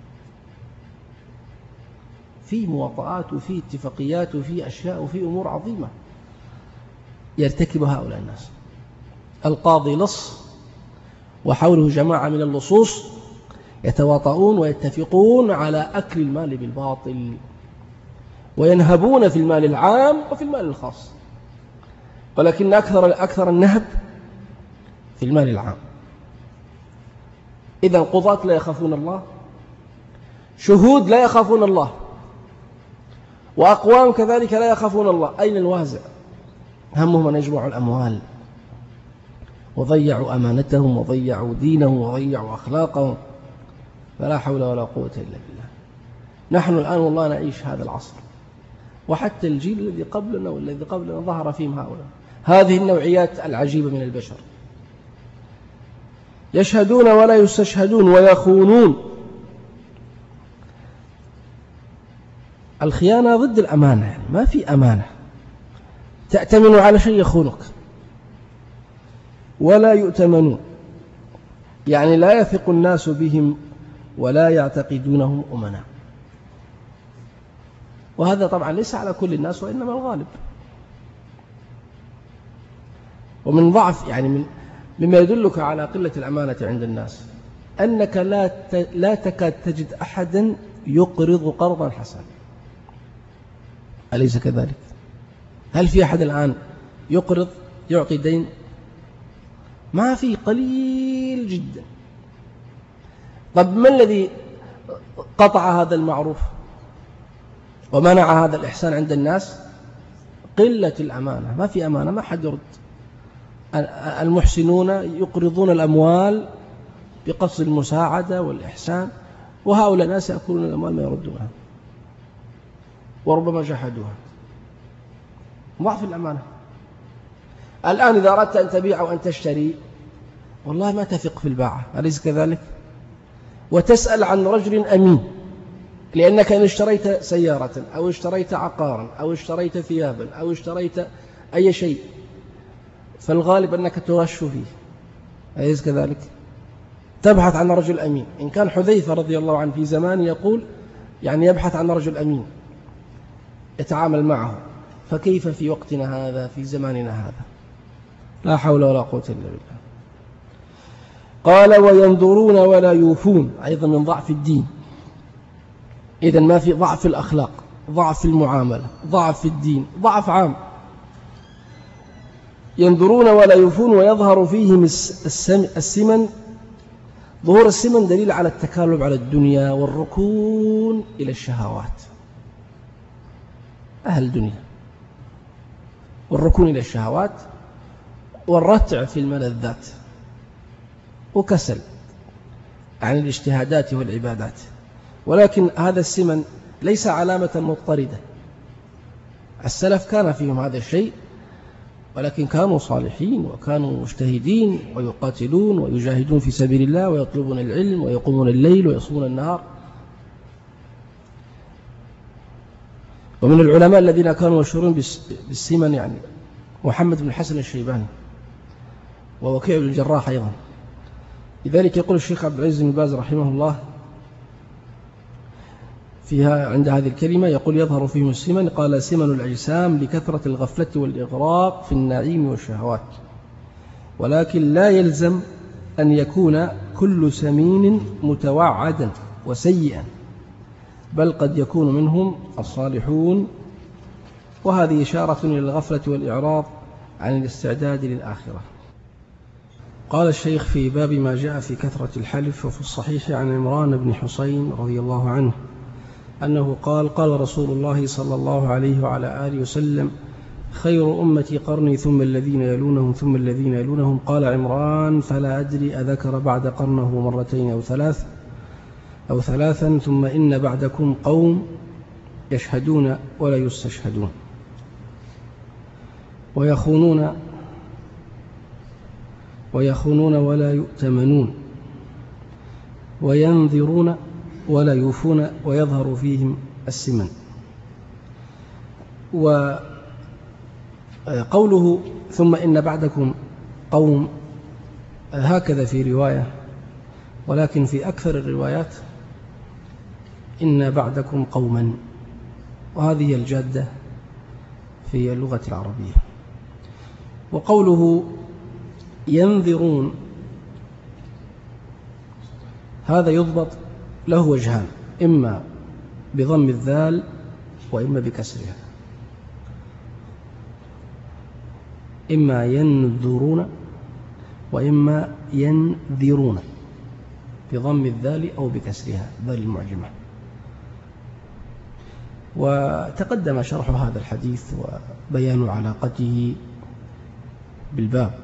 في مواطئات وفي اتفاقيات وفي أشياء وفي أمور عظيمة يرتكبها هؤلاء الناس. القاضي لص وحوله جماعة من اللصوص يتواطؤون ويتفقون على أكل المال بالباطل، وينهبون في المال العام وفي المال الخاص، ولكن أكثر أكثر النهب في المال العام. إذن قضاة لا يخافون الله، شهود لا يخافون الله، وأقوام كذلك لا يخافون الله. أين الوازع؟ همهم أن يجمعوا الأموال، وضيعوا أمانتهم وضيعوا دينهم وضيعوا أخلاقهم، فلا حول ولا قوة إلا بالله. نحن الآن والله نعيش هذا العصر، وحتى الجيل الذي قبلنا والذي قبلنا ظهر فيهم هؤلاء هذه النوعيات العجيبة من البشر. يشهدون ولا يستشهدون ويخونون. الخيانة ضد الأمانة، يعني ما في أمانة، تأتمن على شيء يخونك. ولا يؤتمنون، يعني لا يثق الناس بهم ولا يعتقدونهم أمنا. وهذا طبعا ليس على كل الناس وإنما الغالب. ومن ضعف يعني من مما يدلك على قلة الأمانة عند الناس أنك لا لا تكاد تجد أحدا يقرض قرضا حسنا. أليس كذلك؟ هل في أحد الآن يقرض يعطي دين؟ ما في، قليل جدا. طب ما الذي قطع هذا المعروف ومنع هذا الإحسان عند الناس؟ قلة الأمانة. ما في أمانة، ما حد يرد. المحسنون يقرضون الأموال بقصد المساعدة والإحسان، وهؤلاء الناس يأكلون الأموال ما يردونها وربما جحدوها. ضعف الأمانة. الآن إذا أردت أن تبيع أو أن تشتري والله ما تثق في الباعة، أليس كذلك؟ وتسأل عن رجل أمين، لأنك إن اشتريت سيارة أو اشتريت عقارا أو اشتريت ثيابا أو اشتريت أي شيء فالغالب أنك تغش فيه، أليس كذلك؟ تبحث عن رجل أمين. إن كان حذيفة رضي الله عنه في زمان يقول يعني يبحث عن رجل أمين يتعامل معه، فكيف في وقتنا هذا في زماننا هذا؟ لا حول ولا قوة إلا بالله. قال وينظرون ولا يوفون، أيضا من ضعف الدين. إذن ما في ضعف الأخلاق، ضعف المعاملة، ضعف الدين، ضعف عام. ينظرون ولا يوفون ويظهر فيهم السمن. ظهور السمن دليل على التكالب على الدنيا والركون إلى الشهوات. أهل الدنيا والركون إلى الشهوات والرتع في الملذات وكسل عن الاجتهادات والعبادات. ولكن هذا السمن ليس علامة مضطردة. السلف كان فيهم هذا الشيء، ولكن كانوا صالحين وكانوا مجتهدين ويقاتلون ويجاهدون في سبيل الله ويطلبون العلم ويقومون الليل ويصومون النهار. ومن العلماء الذين كانوا مشهورين بالسمن يعني محمد بن الحسن الشيباني ووكيع بن الجراح أيضا. لذلك يقول الشيخ عبد العزيز بن باز رحمه الله فيها عند هذه الكلمة، يقول يظهر فيهم السمن، قال سمن الأجسام لكثرة الغفلة والإغراق في النعيم والشهوات، ولكن لا يلزم أن يكون كل سمين متوعدا وسيئا، بل قد يكون منهم الصالحون، وهذه إشارة إلى الغفلة والإعراض عن الاستعداد للآخرة. قال الشيخ في باب ما جاء في كثرة الحلف، وفي الصحيح عن عمران بن حسين رضي الله عنه أنه قال قال رسول الله صلى الله عليه وعلى آله وسلم خير أمتي قرني ثم الذين يلونهم ثم الذين يلونهم. قال عمران فلا أدري أذكر بعد قرنه مرتين أو ثلاث أو ثلاثا ثم إن بعدكم قوم يشهدون ولا يستشهدون ويخونون ويخونون ولا يؤتمنون وينذرون ولا يوفون ويظهر فيهم السمن. وقوله ثم إن بعدكم قوم هكذا في رواية، ولكن في أكثر الروايات إن بعدكم قوما، وهذه الجادة في اللغة العربية. وقوله ينذرون هذا يضبط له وجهان، إما بضم الذال وإما بكسرها، إما ينذرون وإما ينذرون بضم الذال أو بكسرها ذال المعجمة. وتقدم شرح هذا الحديث وبيان علاقته بالباب،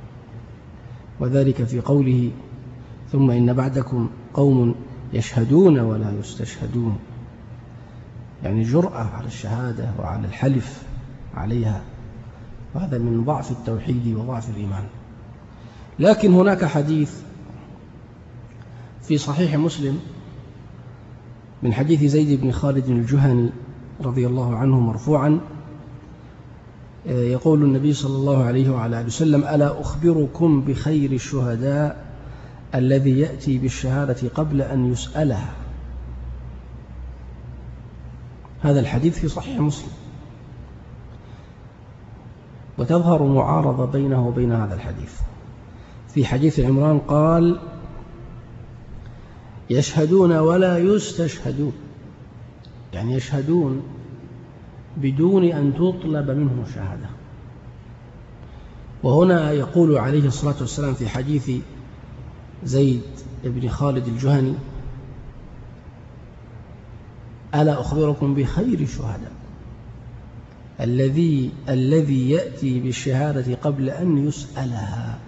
وذلك في قوله ثم إن بعدكم قوم يشهدون ولا يستشهدون، يعني جرأة على الشهادة وعلى الحلف عليها، وهذا من ضعف التوحيد وضعف الإيمان. لكن هناك حديث في صحيح مسلم من حديث زيد بن خالد الجهني رضي الله عنه مرفوعا، يقول النبي صلى الله عليه وعلى آله وسلم ألا أخبركم بخير الشهداء الذي يأتي بالشهادة قبل أن يسألها. هذا الحديث في صحيح مسلم، وتظهر معارضة بينه وبين هذا الحديث. في حديث عمران قال يشهدون ولا يستشهدون، يعني يشهدون بدون أن تطلب منهم شهادة. وهنا يقول عليه الصلاة والسلام في حديث زيد بن خالد الجهني ألا أخبركم بخير الشهداء الذي الذي يأتي بالشهادة قبل أن يسألها،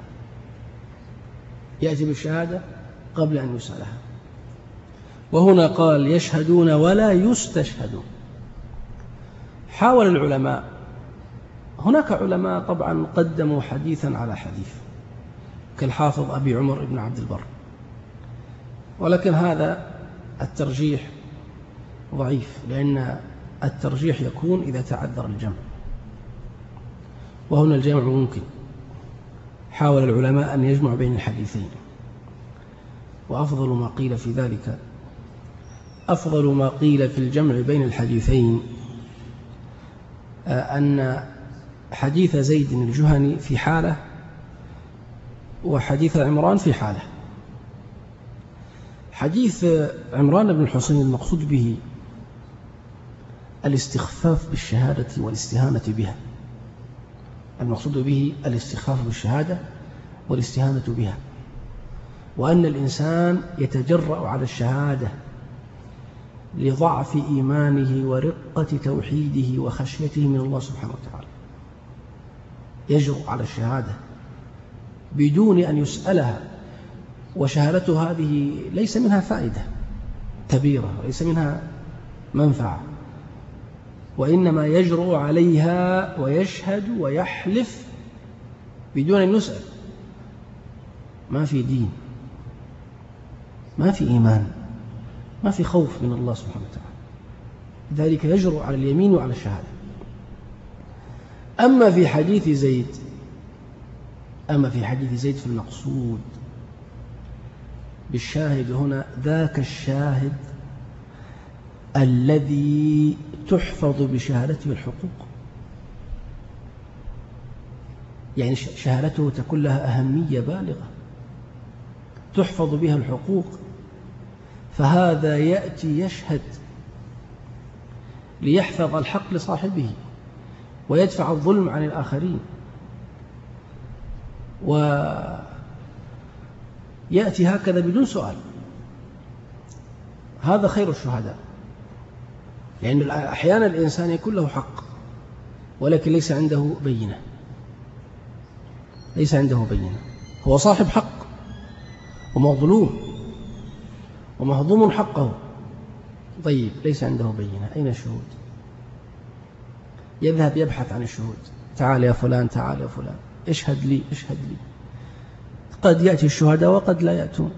يأتي بالشهادة قبل أن يسألها. وهنا قال يشهدون ولا يستشهدون. حاول العلماء، هناك علماء طبعا قدموا حديثا على حديث كالحافظ أبي عمر بن عبد البر، ولكن هذا الترجيح ضعيف، لأن الترجيح يكون إذا تعذر الجمع، وهنا الجمع ممكن. حاول العلماء أن يجمعوا بين الحديثين، وأفضل ما قيل في ذلك أفضل ما قيل في الجمع بين الحديثين أن حديث زيد الجهني في حالة وحديث عمران في حالة. حديث عمران بن الحصين المقصود به الاستخفاف بالشهادة والاستهانة بها، المقصود به الاستخفاف بالشهادة والاستهانة بها، وأن الإنسان يتجرأ على الشهادة لضعف إيمانه ورقة توحيده وخشيته من الله سبحانه وتعالى، يجرؤ على الشهادة بدون أن يسألها، وشهادته هذه ليس منها فائدة كبيرة وليس منها منفعة، وإنما يجرؤ عليها ويشهد ويحلف بدون أن يسأل. ما في دين، ما في إيمان، ما في خوف من الله سبحانه وتعالى، لذلك يجرؤ على اليمين وعلى الشهادة. أما في حديث زيد أما في حديث زيد في المقصود بالشاهد هنا ذاك الشاهد الذي تحفظ بشهادته الحقوق، يعني شهادته تكون لها أهمية بالغة تحفظ بها الحقوق، فهذا يأتي يشهد ليحفظ الحق لصاحبه ويدفع الظلم عن الآخرين، ويأتي هكذا بدون سؤال. هذا خير الشهداء، لأن يعني أحيانا الإنسان يكون له حق ولكن ليس عنده بينة، ليس عنده بينة، هو صاحب حق ومظلوم ومهضوم حقه، طيب ليس عنده بينة، أين الشهود؟ يذهب يبحث عن الشهود، تعال يا فلان، تعال يا فلان، اشهد لي اشهد لي. قد يأتي الشهداء وقد لا يأتون.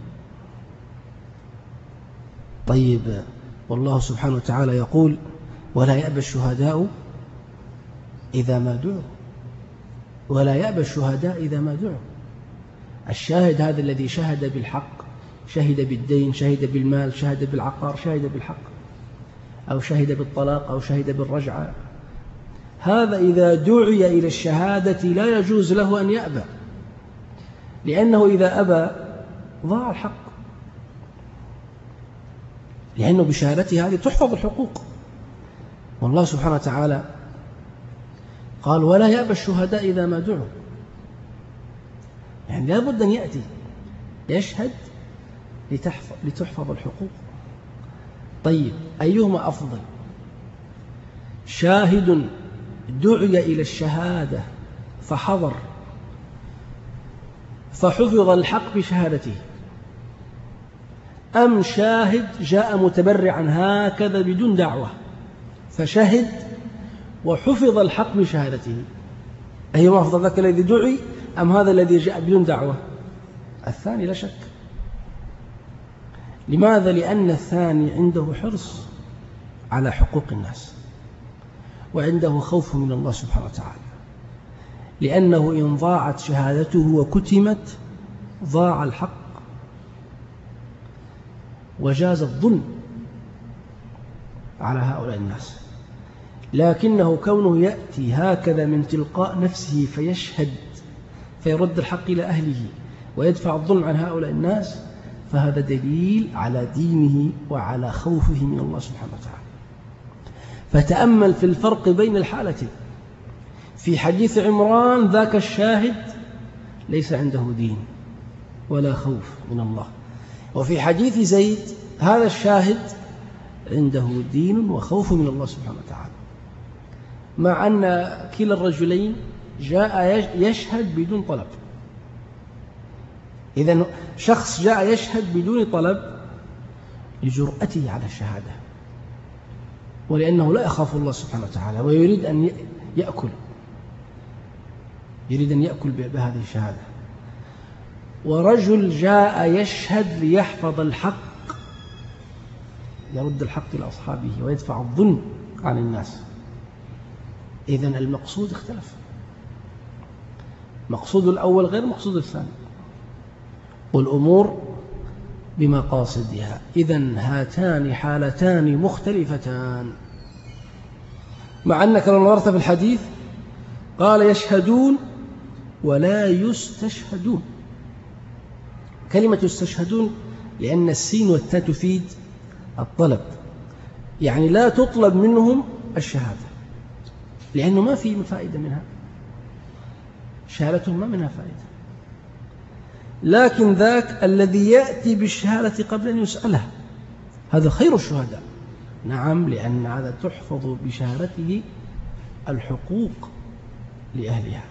طيب والله سبحانه وتعالى يقول ولا يأبى الشهداء إذا ما دعوا، ولا يأبى الشهداء إذا ما دعوا. الشاهد هذا الذي شهد بالحق، شهد بالدين، شهد بالمال، شهد بالعقار، شهد بالحق، أو شهد بالطلاق، أو شهد بالرجعة، هذا إذا دعي إلى الشهادة لا يجوز له أن يأبى، لأنه إذا أبى ضاع الحق، لأنه بشهادته هذه تحفظ الحقوق. والله سبحانه وتعالى قال ولا يأبى الشهداء إذا ما دعوا، يعني لا بد أن يأتي يشهد لتحفظ, لتحفظ الحقوق. طيب أيهما أفضل؟ شاهد دعي إلى الشهادة فحضر فحفظ الحق بشهادته، أم شاهد جاء متبرعا هكذا بدون دعوة فشهد وحفظ الحق بشهادته؟ أيهما أفضل، ذاك الذي دعي أم هذا الذي جاء بدون دعوة؟ الثاني لا شك. لماذا؟ لأن الثاني عنده حرص على حقوق الناس وعنده خوف من الله سبحانه وتعالى، لأنه إن ضاعت شهادته وكتمت ضاع الحق وجاز الظلم على هؤلاء الناس. لكنه كونه يأتي هكذا من تلقاء نفسه فيشهد فيرد الحق إلى أهله ويدفع الظلم عن هؤلاء الناس، فهذا دليل على دينه وعلى خوفه من الله سبحانه وتعالى. فتأمل في الفرق بين الحالتين. في حديث عمران ذاك الشاهد ليس عنده دين ولا خوف من الله، وفي حديث زيد هذا الشاهد عنده دين وخوف من الله سبحانه وتعالى، مع أن كلا الرجلين جاء يشهد بدون طلب. إذن شخص جاء يشهد بدون طلب لجرأته على الشهادة، ولأنه لا يخاف الله سبحانه وتعالى ويريد أن يأكل يريد أن يأكل بهذه الشهادة. ورجل جاء يشهد ليحفظ الحق، يرد الحق إلى أصحابه ويدفع الظلم عن الناس. إذن المقصود اختلف، مقصود الأول غير مقصود الثاني، والأمور بمقاصدها. إذن هاتان حالتان مختلفتان، مع أنك لو نظرت في الحديث قال يشهدون ولا يستشهدون. كلمة يستشهدون لأن السين والتاء تفيد الطلب، يعني لا تطلب منهم الشهادة لأنه ما في فائدة منها، شهادتهم ما منها فائدة. لكن ذاك الذي يأتي بالشهادة قبل أن يسألها هذا خير الشهداء. نعم، لأن هذا تحفظ بشهادته الحقوق لأهلها،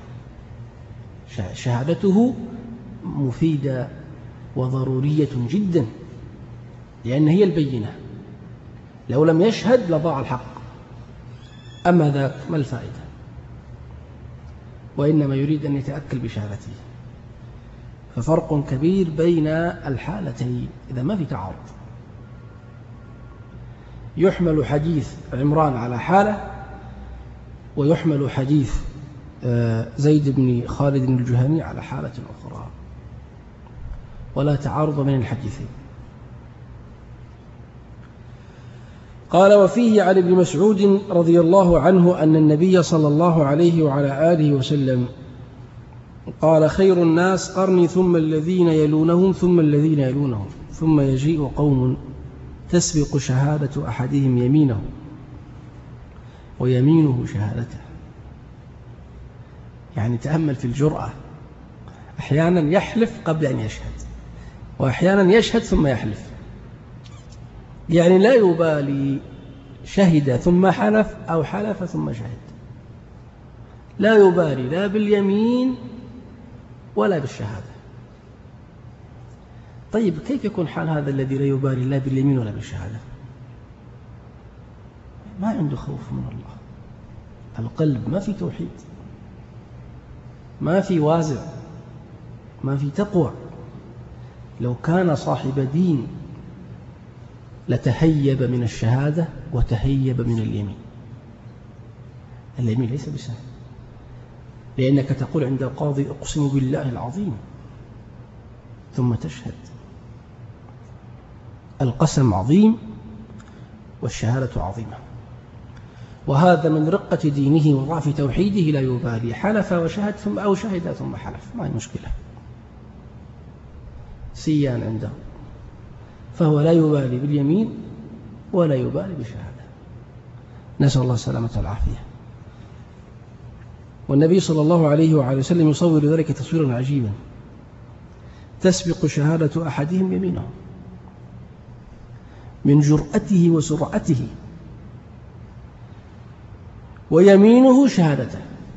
شهادته مفيدة وضرورية جدا لأن هي البينة، لو لم يشهد لضاع الحق. أما ذاك ما الفائدة؟ وإنما يريد أن يتأكل بشهادته. ففرق كبير بين الحالتين إذا ما في تعارض. يحمل حديث عمران على حالة، ويحمل حديث زيد بن خالد الجهني على حالة أخرى، ولا تعارض بين الحديثين. قال: وفيه عن ابن مسعود رضي الله عنه أن النبي صلى الله عليه وعلى آله وسلم قال: خير الناس قرني ثم الذين يلونهم ثم الذين يلونهم ثم يجيء قوم تسبق شهادة أحدهم يمينه ويمينه شهادته. يعني تأمل في الجرأة، أحيانا يحلف قبل أن يشهد، وأحيانا يشهد ثم يحلف، يعني لا يبالي شهد ثم حلف أو حلف ثم شهد، لا يبالي لا باليمين ولا بالشهادة. طيب كيف يكون حال هذا الذي لا يبالي لا باليمين ولا بالشهادة؟ ما عنده خوف من الله، القلب ما في توحيد، ما في وازع، ما في تقوى. لو كان صاحب دين لتهيب من الشهادة وتهيب من اليمين. اليمين ليس بسهل، لأنك تقول عند القاضي أقسم بالله العظيم ثم تشهد. القسم عظيم والشهادة عظيمة، وهذا من رقة دينه وضعف توحيده. لا يبالي حلف وشهد ثم أو شهد ثم حلف، ما هي مشكلة، سيان عنده، فهو لا يبالي باليمين ولا يبالي بالشهادة. نسأل الله السلامة والعافية. والنبي صلى الله عليه وعلى وسلم يصور ذلك تصويرا عجيبا: تسبق شهادة أحدهم يمينه من جرأته وسرعته، ويمينه شهادته.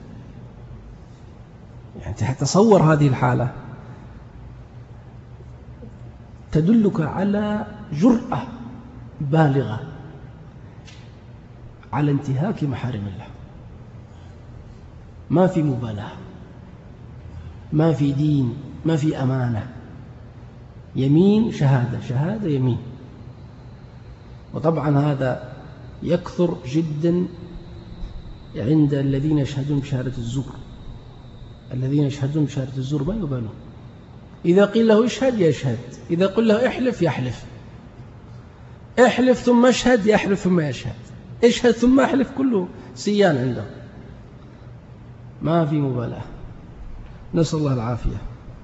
يعني تصور هذه الحالة تدلك على جرأة بالغة على انتهاك محارم الله. ما في مبالاة، ما في دين، ما في أمانة، يمين شهادة، شهادة يمين. وطبعا هذا يكثر جدا عند الذين يشهدون بشهادة الزور. الذين يشهدون بشهادة الزور ما يبالون، إذا قيل له اشهد يشهد، إذا قل له احلف يحلف، احلف ثم اشهد، يحلف ثم يشهد، اشهد ثم احلف، كله سيان عنده، ما في مبالاة. نسأل الله العافية.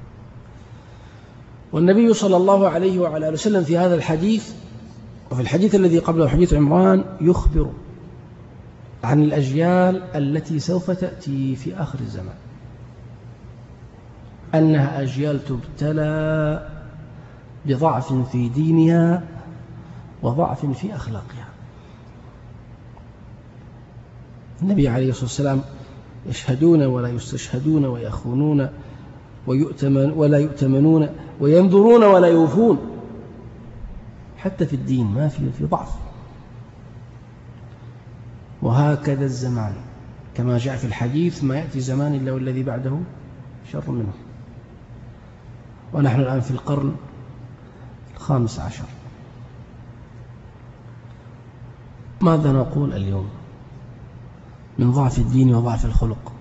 والنبي صلى الله عليه وعلى آله وسلم في هذا الحديث وفي الحديث الذي قبله حديث عمران يخبر عن الأجيال التي سوف تأتي في آخر الزمان، أنها أجيال تبتلى بضعف في دينها وضعف في أخلاقها. النبي عليه الصلاة والسلام: يشهدون ولا يستشهدون، ويخونون ويؤتمن ولا يؤتمنون، وينذرون ولا يوفون. حتى في الدين ما في في ضعف. وهكذا الزمان كما جاء في الحديث: ما يأتي زمان إلا والذي بعده شر منه. ونحن الآن في القرن الخامس عشر. ماذا نقول اليوم من ضعف الدين وضعف الخلق؟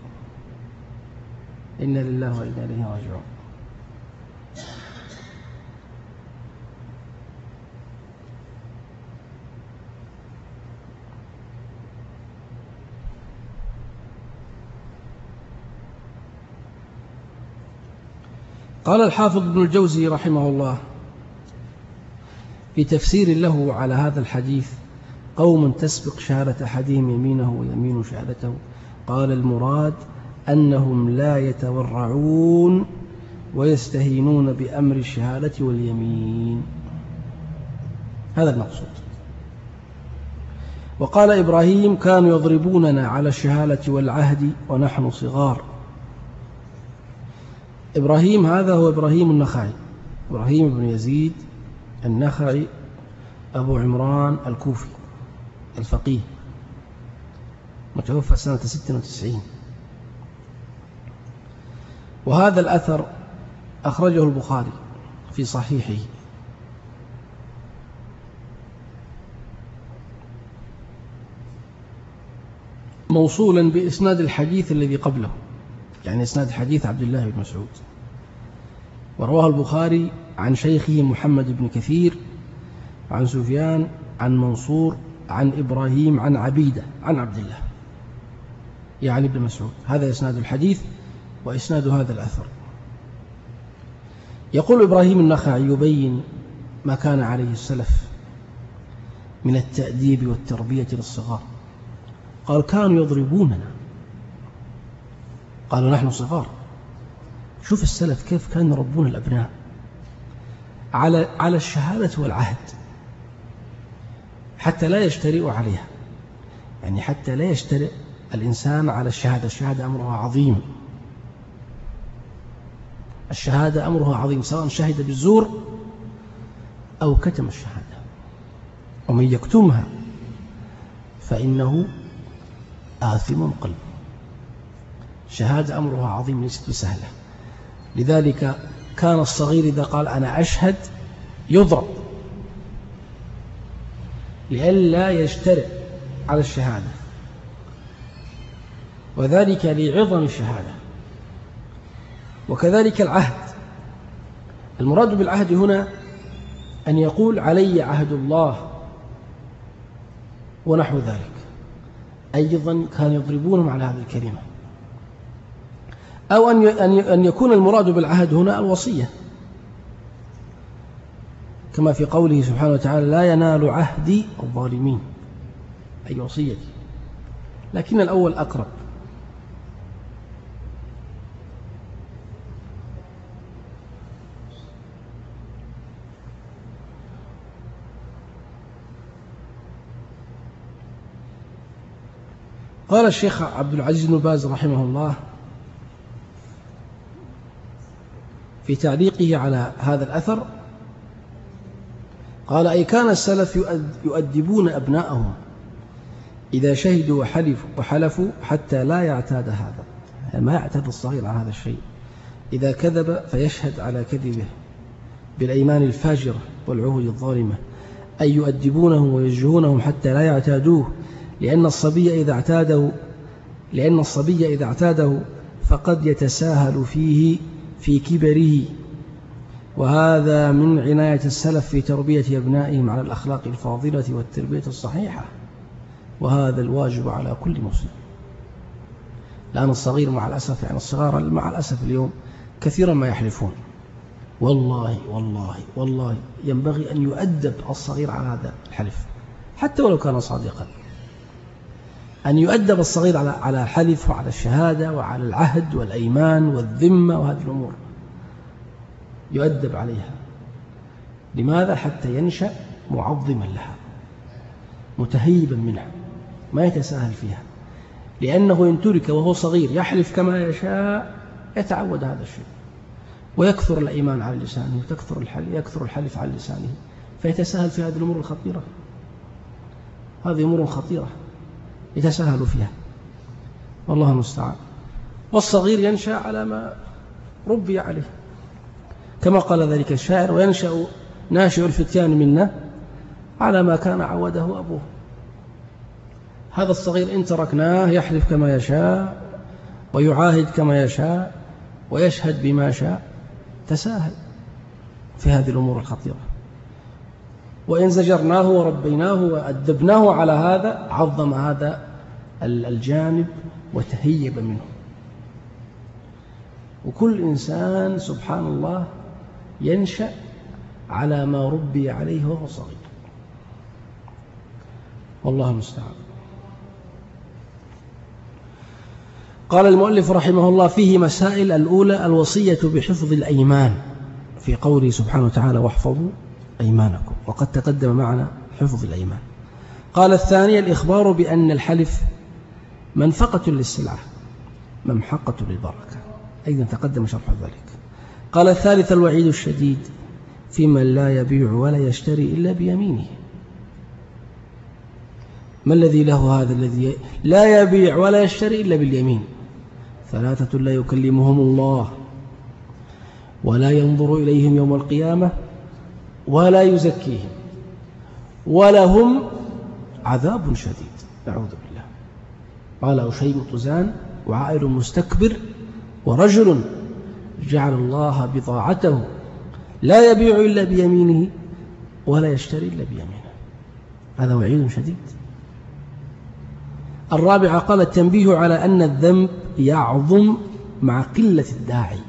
إنا لله وإنا إليه راجعون. قال الحافظ ابن الجوزي رحمه الله في تفسير له على هذا الحديث: قوم تسبق شهادة أحدهم يمينه ويمين شهادته. قال: المراد أنهم لا يتورعون ويستهينون بأمر الشهادة واليمين، هذا المقصود. وقال إبراهيم: كانوا يضربوننا على الشهادة والعهد ونحن صغار. إبراهيم هذا هو إبراهيم النخعي، إبراهيم بن يزيد النخعي أبو عمران الكوفي الفقيه، متوفى سنة ستة وتسعين. وهذا الأثر أخرجه البخاري في صحيحه. موصولا بإسناد الحديث الذي قبله، يعني إسناد حديث عبد الله بن مسعود. ورواه البخاري عن شيخه محمد بن كثير عن سفيان عن منصور عن إبراهيم عن عبيدة عن عبد الله، يعني ابن مسعود. هذا إسناد الحديث وإسناد هذا الأثر. يقول إبراهيم النخعي يبين ما كان عليه السلف من التأديب والتربية للصغار. قال: كانوا يضربوننا، قالوا نحن صغار. شوف السلف كيف كانوا يربون الأبناء على على الشهادة والعهد حتى لا يجترئوا عليها، يعني حتى لا يجترئ الإنسان على الشهادة. الشهادة أمرها عظيم، الشهادة أمرها عظيم، سواء شهد بالزور أو كتم الشهادة. ومن يكتمها فإنه آثم قلبه. الشهادة أمرها عظيم، ليست بسهلة. لذلك كان الصغير إذا قال أنا أشهد يضرب لئلا يجترئ على الشهادة، وذلك لعظم الشهادة. وكذلك العهد. المراد بالعهد هنا أن يقول علي عهد الله ونحو ذلك. أيضا كانوا يضربونهم على هذه الكلمة. أو أن يكون المراد بالعهد هنا الوصية، كما في قوله سبحانه وتعالى: لا ينال عهدي الظالمين، أي وصيتي. لكن الأول أقرب. قال الشيخ عبد العزيز بن باز رحمه الله في تعليقه على هذا الأثر، قال: أي كان السلف يؤدبون أبناءهم إذا شهدوا وحلفوا, وحلفوا حتى لا يعتاد هذا، يعني ما يعتاد الصغير على هذا الشيء. إذا كذب فيشهد على كذبه بالأيمان الفاجرة والعهود الظالمة، أي يؤدبونهم ويوجهونهم حتى لا يعتادوه، لأن الصبي إذا اعتاده لأن الصبي إذا اعتاده فقد يتساهل فيه في كبره. وهذا من عناية السلف في تربية أبنائهم على الأخلاق الفاضلة والتربية الصحيحة، وهذا الواجب على كل مسلم. لأن الصغير مع الأسف، يعني الصغار مع الأسف اليوم كثيرا ما يحلفون. والله والله والله ينبغي أن يؤدب الصغير على هذا الحلف حتى ولو كان صادقا، أن يؤدب الصغير على على الحلف وعلى الشهادة وعلى العهد والأيمان والذمة وهذه الأمور، يؤدب عليها. لماذا؟ حتى ينشأ معظما لها متهيبا منها، ما يتساهل فيها. لأنه إن ترك وهو صغير يحلف كما يشاء يتعود هذا الشيء، ويكثر الإيمان على لسانه وتكثر الحلف يكثر الحلف على لسانه، فيتساهل في هذه الأمور الخطيرة. هذه أمور خطيرة يتساهل فيها، والله المستعان. والصغير ينشأ على ما ربي عليه، كما قال ذلك الشاعر: وينشأ ناشئ الفتيان منا على ما كان عوده أبوه. هذا الصغير إن تركناه يحلف كما يشاء ويعاهد كما يشاء ويشهد بما شاء، تساهل في هذه الأمور الخطيرة. وإن زجرناه وربيناه وأدبناه على هذا عظم هذا الجانب وتهيب منه. وكل إنسان سبحان الله ينشأ على ما ربي عليه وهو صغير، والله المستعان. قال المؤلف رحمه الله: فيه مسائل. الأولى الوصية بحفظ الأيمان في قوله سبحانه وتعالى: واحفظوا أيمانكم، وقد تقدم معنا حفظ الأيمان. قال الثانية الإخبار بأن الحلف منفقة للسلعة ممحقة للبركة، أيضا تقدم شرح ذلك. قال الثالث الوعيد الشديد في من لا يبيع ولا يشتري إلا بيمينه. ما الذي له هذا الذي لا يبيع ولا يشتري إلا باليمين؟ ثلاثة لا يكلمهم الله ولا ينظر إليهم يوم القيامة ولا يزكيهم ولهم عذاب شديد. نعوذ بالله. قال أشيب طزان: وعائل مستكبر ورجل جعل الله بضاعته لا يبيع إلا بيمينه ولا يشتري إلا بيمينه. هذا وعيد شديد. الرابعة قال التنبيه على أن الذنب يعظم مع قلة الداعي.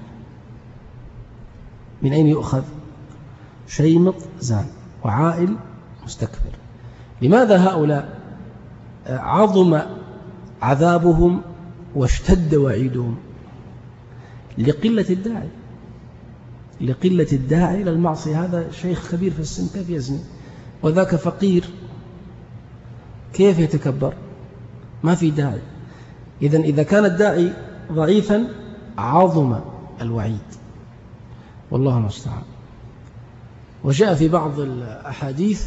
من أين يؤخذ؟ شيمط زان وعائل مستكبر. لماذا هؤلاء عظم عذابهم واشتد وعيدهم؟ لقلة الداعي، لقلة الداعي إلى المعصية. هذا شيخ كبير في السن كيف يزني؟ وذاك فقير كيف يتكبر؟ ما في داعي. إذن إذا كان الداعي ضعيفا عظم الوعيد، والله المستعان. وجاء في بعض الأحاديث: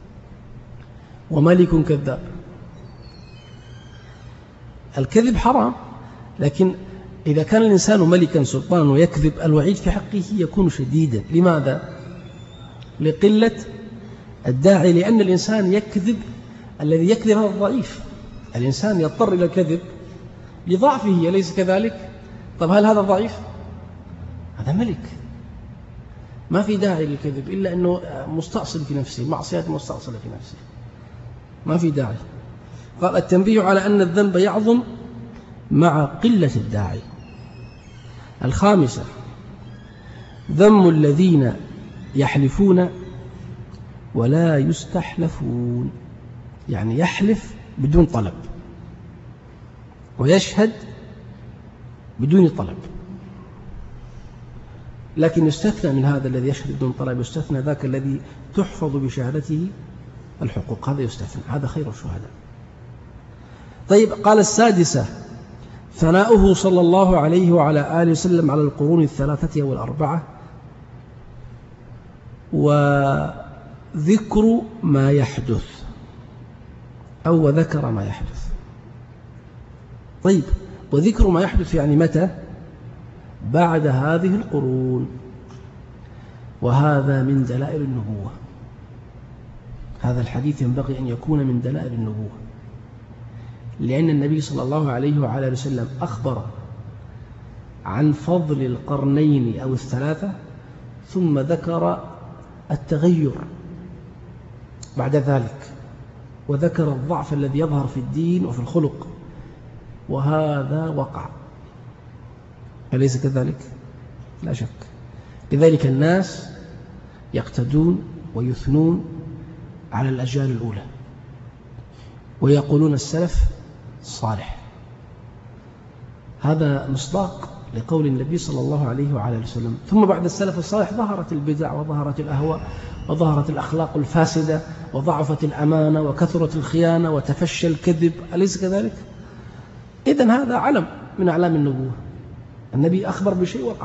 وملك كذاب. الكذب حرام، لكن إذا كان الإنسان ملكا سلطانا ويكذب الوعيد في حقه يكون شديدا. لماذا؟ لقلة الداعي، لأن الإنسان يكذب، الذي يكذب هذا الضعيف. الإنسان يضطر إلى الكذب لضعفه، أليس كذلك؟ طب هل هذا ضعيف؟ هذا ملك، ما في داعي للكذب إلا أنه مستأصل في نفسه، معصيات مستأصلة في نفسه، ما في داعي. قال التنبيه على أن الذنب يعظم مع قلة الداعي. الخامسة ذم الذين يحلفون ولا يستحلفون، يعني يحلف بدون طلب ويشهد بدون طلب، لكن يستثنى من هذا الذي يشهد بدون طلب، يستثنى ذاك الذي تحفظ بشهادته الحقوق، هذا يستثنى، هذا خير الشهداء. طيب، قال السادسة ثناؤه صلى الله عليه وعلى آله وسلم على القرون الثلاثة والأربعة، وذكر ما يحدث أو وذكر ما يحدث. طيب، وذكر ما يحدث يعني متى؟ بعد هذه القرون، وهذا من دلائل النبوة. هذا الحديث ينبغي أن يكون من دلائل النبوة، لأن النبي صلى الله عليه وعلى وسلم أخبر عن فضل القرنين أو الثلاثة، ثم ذكر التغير بعد ذلك، وذكر الضعف الذي يظهر في الدين وفي الخلق، وهذا وقع، أليس كذلك؟ لا شك. لذلك الناس يقتدون ويثنون على الأجيال الأولى ويقولون السلف الصالح. هذا مصداق لقول النبي صلى الله عليه وعلى وسلم. ثم بعد السلف الصالح ظهرت البدع وظهرت الأهواء وظهرت الأخلاق الفاسدة وضعفت الأمانة وكثرت الخيانة وتفشى الكذب، أليس كذلك؟ إذن هذا علم من أعلام النبوة، النبي أخبر بشيء وقع.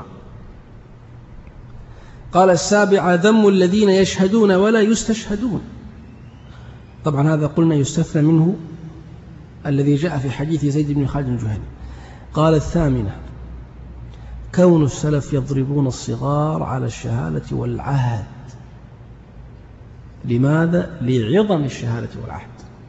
قال السابع ذم الذين يشهدون ولا يستشهدون. طبعا هذا قلنا يستثنى منه الذي جاء في حديث زيد بن خالد الجهني. قال الثامنة كون السلف يضربون الصغار على الشهادة والعهد. لماذا؟ لعظم الشهادة والعهد،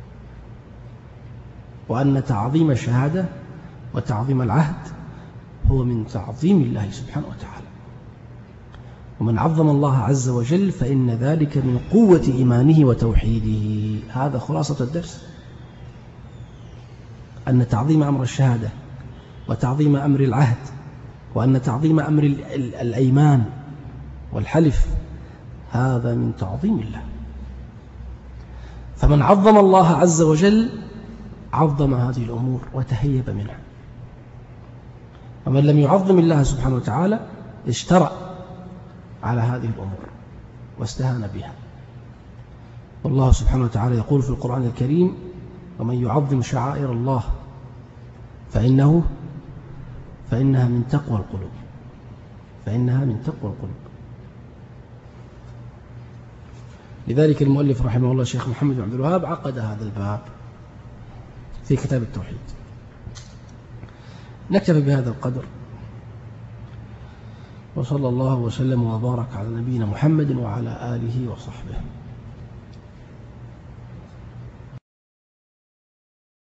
وأن تعظيم الشهادة وتعظيم العهد هو من تعظيم الله سبحانه وتعالى، ومن عظم الله عز وجل فإن ذلك من قوة إيمانه وتوحيده. هذا خلاصة الدرس، أن تعظيم أمر الشهادة وتعظيم أمر العهد وأن تعظيم أمر الأيمان والحلف هذا من تعظيم الله. فمن عظم الله عز وجل عظم هذه الأمور وتهيب منها، ومن لم يعظم الله سبحانه وتعالى اشترأ على هذه الأمور واستهان بها. والله سبحانه وتعالى يقول في القرآن الكريم: ومن يعظم شعائر الله فإنه فإنها من تقوى القلوب فإنها من تقوى القلوب. لذلك المؤلف رحمه الله الشيخ محمد بن عبد الوهاب عقد هذا الباب في كتاب التوحيد. نكتفي بهذا القدر، وصلى الله وسلم وبارك على نبينا محمد وعلى آله وصحبه.